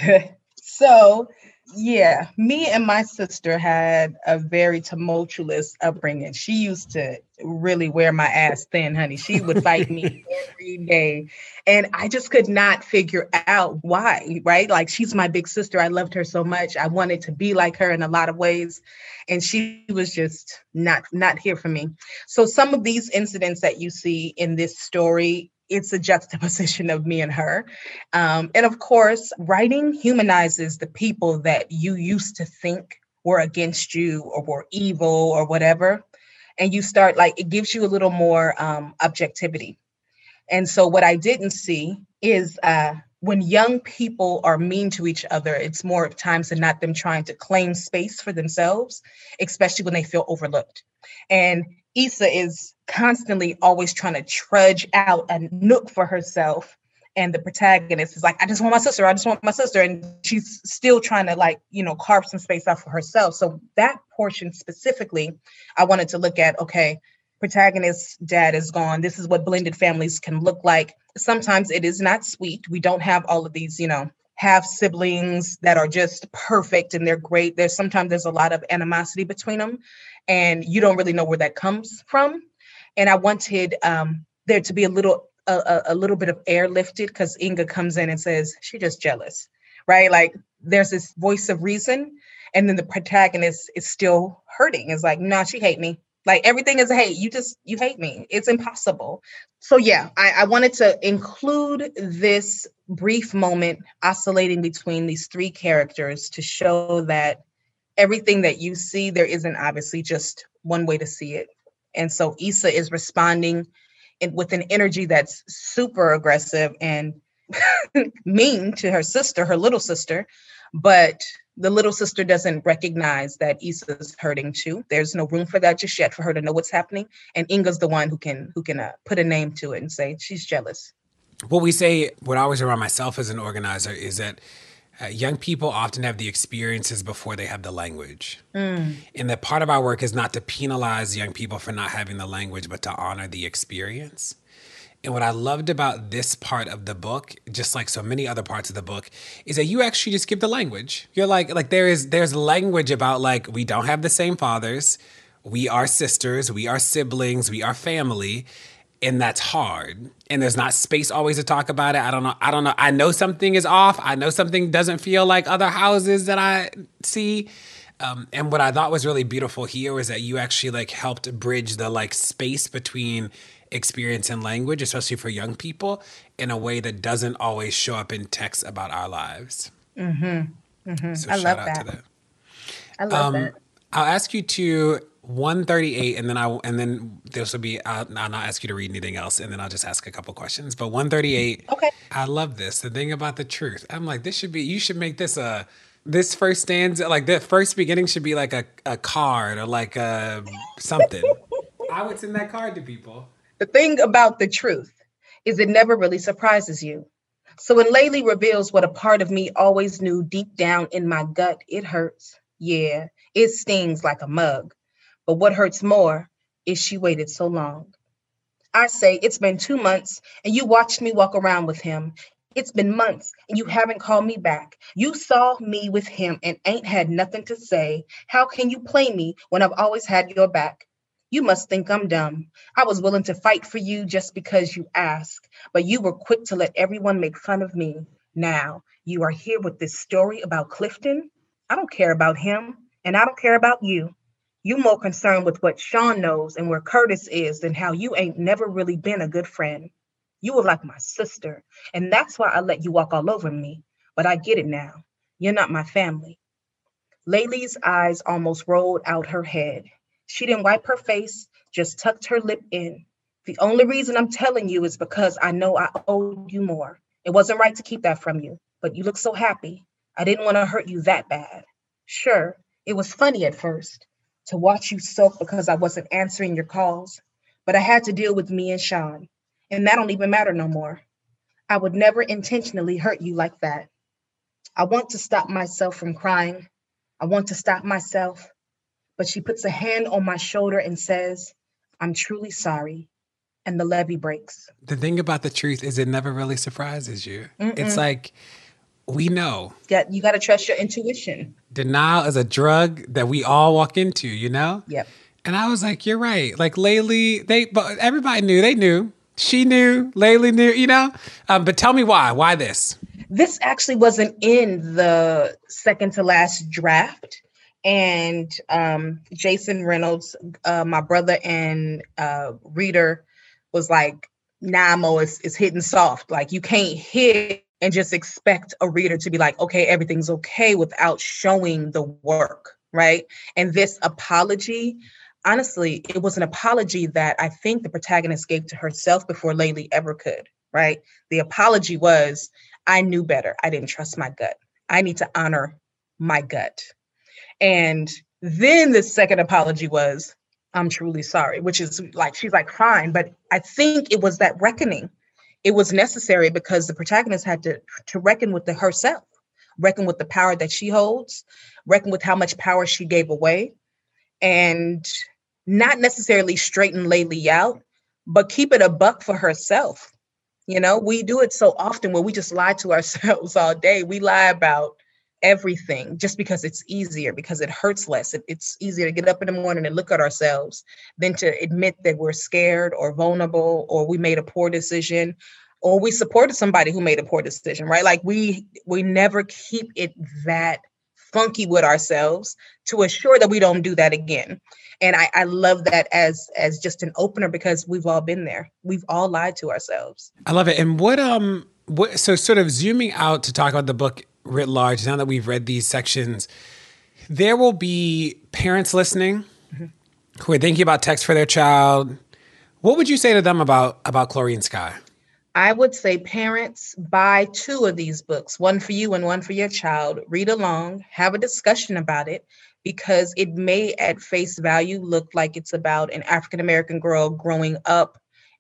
So, yeah, me and my sister had a very tumultuous upbringing. She used to really wear my ass thin, honey. She would fight me every day. And I just could not figure out why, right? Like, she's my big sister. I loved her so much. I wanted to be like her in a lot of ways. And she was just not here for me. So some of these incidents that you see in this story, it's a juxtaposition of me and her. And of course, writing humanizes the people that you used to think were against you or were evil or whatever. And you start like, it gives you a little more objectivity. And so what I didn't see is when young people are mean to each other, it's more times than not them trying to claim space for themselves, especially when they feel overlooked. And Issa is constantly always trying to trudge out a nook for herself. And the protagonist is like, I just want my sister. I just want my sister. And she's still trying to like, carve some space out for herself. So that portion specifically, I wanted to look at, okay, protagonist's dad is gone. This is what blended families can look like. Sometimes it is not sweet. We don't have all of these, half siblings that are just perfect and they're great. Sometimes there's a lot of animosity between them and you don't really know where that comes from. And I wanted there to be a little bit of air lifted because Inga comes in and says, she's just jealous, right? Like there's this voice of reason. And then the protagonist is still hurting. It's like, nah, she hate me. Like everything is a hate. You hate me. It's impossible. So yeah, I wanted to include this brief moment oscillating between these three characters to show that everything that you see, there isn't obviously just one way to see it. And so Issa is responding with an energy that's super aggressive and mean to her sister, her little sister, but the little sister doesn't recognize that Issa's hurting too. There's no room for that just yet for her to know what's happening. And Inga's the one who can put a name to it and say she's jealous. What I always remind myself as an organizer is that young people often have the experiences before they have the language. And that part of our work is not to penalize young people for not having the language, but to honor the experience. And what I loved about this part of the book, just like so many other parts of the book, is that you actually just give the language. You're like there's language about like, we don't have the same fathers. We are sisters. We are siblings. We are family. And that's hard. And there's not space always to talk about it. I don't know. I know something is off. I know something doesn't feel like other houses that I see. And what I thought was really beautiful here was that you actually like helped bridge the like space between experience and language, especially for young people, in a way that doesn't always show up in texts about our lives. Mm-hmm. Mm-hmm. So I shout love out that. to that. I love that. I'll ask you to 138, and then this will be. I'll not ask you to read anything else, and then I'll just ask a couple questions. But 138. Okay. I love this. The thing about the truth. I'm like, you should make this this first stanza, like the first beginning should be like a card or like something. I would send that card to people. The thing about the truth is it never really surprises you. So when Laylee reveals what a part of me always knew deep down in my gut, it hurts. Yeah, it stings like a mug. But what hurts more is she waited so long. I say it's been 2 months and you watched me walk around with him. It's been months and you haven't called me back. You saw me with him and ain't had nothing to say. How can you play me when I've always had your back? You must think I'm dumb. I was willing to fight for you just because you asked, but you were quick to let everyone make fun of me. Now you are here with this story about Clifton. I don't care about him, and I don't care about you. You more concerned with what Sean knows and where Curtis is than how you ain't never really been a good friend. You were like my sister, and that's why I let you walk all over me. But I get it now. You're not my family. Laylee's eyes almost rolled out her head. She didn't wipe her face, just tucked her lip in. The only reason I'm telling you is because I know I owe you more. It wasn't right to keep that from you, but you look so happy. I didn't want to hurt you that bad. Sure, it was funny at first to watch you sulk because I wasn't answering your calls, but I had to deal with me and Sean, and that don't even matter no more. I would never intentionally hurt you like that. I want to stop myself from crying. I want to stop myself. But she puts a hand on my shoulder and says, I'm truly sorry. And the levee breaks. The thing about the truth is it never really surprises you. It's like, we know. Yeah, you got to trust your intuition. Denial is a drug that we all walk into, you know? Yep. And I was like, you're right. Like Laylee, but everybody knew. They knew. She knew. Laylee knew, you know? But tell me why. Why this? This actually wasn't in the second to last draft. And Jason Reynolds, my brother and reader, was like, nah, Mo, it's hitting soft. Like, you can't hit and just expect a reader to be like, okay, everything's okay without showing the work, right? And this apology, honestly, it was an apology that I think the protagonist gave to herself before Laylee ever could, right? The apology was, I knew better. I didn't trust my gut. I need to honor my gut. And then the second apology was, I'm truly sorry, which is like, she's like, fine. But I think it was that reckoning. It was necessary because the protagonist had to reckon with herself, reckon with the power that she holds, reckon with how much power she gave away, and not necessarily straighten Laylee out, but keep it a buck for herself. You know, we do it so often where we just lie to ourselves all day. We lie about everything just because it's easier, because it hurts less. It's easier to get up in the morning and look at ourselves than to admit that we're scared or vulnerable, or we made a poor decision, or we supported somebody who made a poor decision, right? Like we never keep it that funky with ourselves to assure that we don't do that again. And I love that as just an opener, because we've all been there. We've all lied to ourselves. I love it. And what so sort of zooming out to talk about the book writ large, now that we've read these sections, there will be parents listening who are thinking about text for their child. What would you say to them about Chlorine Sky? I would say, parents, buy 2 of these books, one for you and one for your child. Read along, have a discussion about it, because it may at face value look like it's about an African-American girl growing up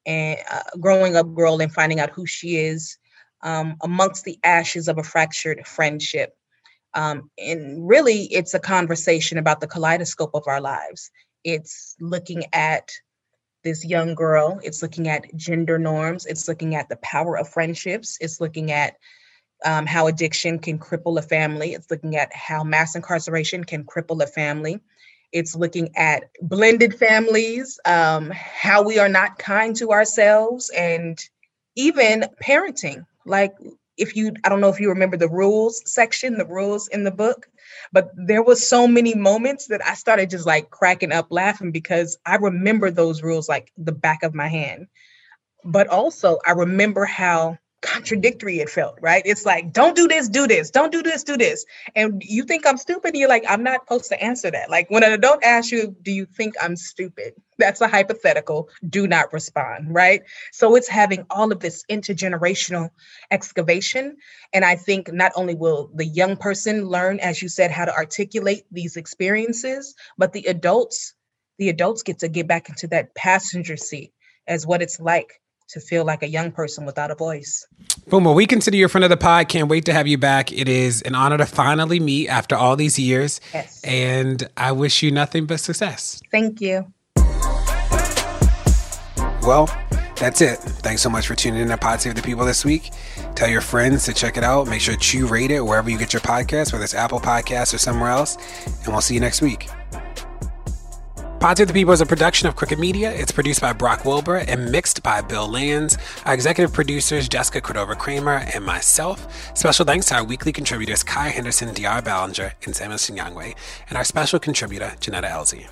girl and finding out who she is amongst the ashes of a fractured friendship. And really, it's a conversation about the kaleidoscope of our lives. It's looking at this young girl. It's looking at gender norms. It's looking at the power of friendships. It's looking at how addiction can cripple a family. It's looking at how mass incarceration can cripple a family. It's looking at blended families, how we are not kind to ourselves, and even parenting. Like, I don't know if you remember the rules section, the rules in the book, but there was so many moments that I started just like cracking up laughing, because I remember those rules like the back of my hand. But also I remember how contradictory it felt, right? It's like, don't do this, do this, don't do this, do this. And you think I'm stupid? And you're like, I'm not supposed to answer that. Like, when an adult asks you, do you think I'm stupid? That's a hypothetical. Do not respond, right? So it's having all of this intergenerational excavation. And I think not only will the young person learn, as you said, how to articulate these experiences, but the adults get to get back into that passenger seat as what it's like to feel like a young person without a voice. Boom, well, we consider you a friend of the pod. Can't wait to have you back. It is an honor to finally meet after all these years. Yes. And I wish you nothing but success. Thank you. Well, That's it. Thanks so much for tuning in to Pod Save the People this week. Tell your friends to check it out. Make sure that you rate it wherever you get your podcast, whether it's Apple Podcasts or somewhere else. And we'll see you next week. Pod Save the People is a production of Crooked Media. It's produced by Brock Wilbur and mixed by Bill Lands. Our executive producers, Jessica Cordova-Kramer and myself. Special thanks to our weekly contributors, Kai Henderson, D.R. Ballinger, and Samuel Sinyangwe, and our special contributor, Janetta Elzie.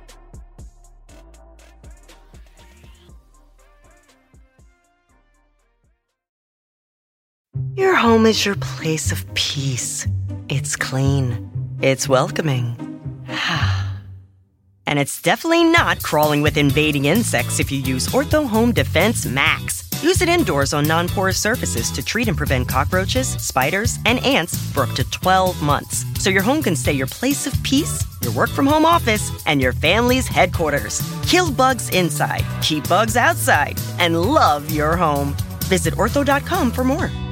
Your home is your place of peace. It's clean. It's welcoming. And it's definitely not crawling with invading insects if you use Ortho Home Defense Max. Use it indoors on non-porous surfaces to treat and prevent cockroaches, spiders, and ants for up to 12 months. So your home can stay your place of peace, your work-from-home office, and your family's headquarters. Kill bugs inside, keep bugs outside, and love your home. Visit ortho.com for more.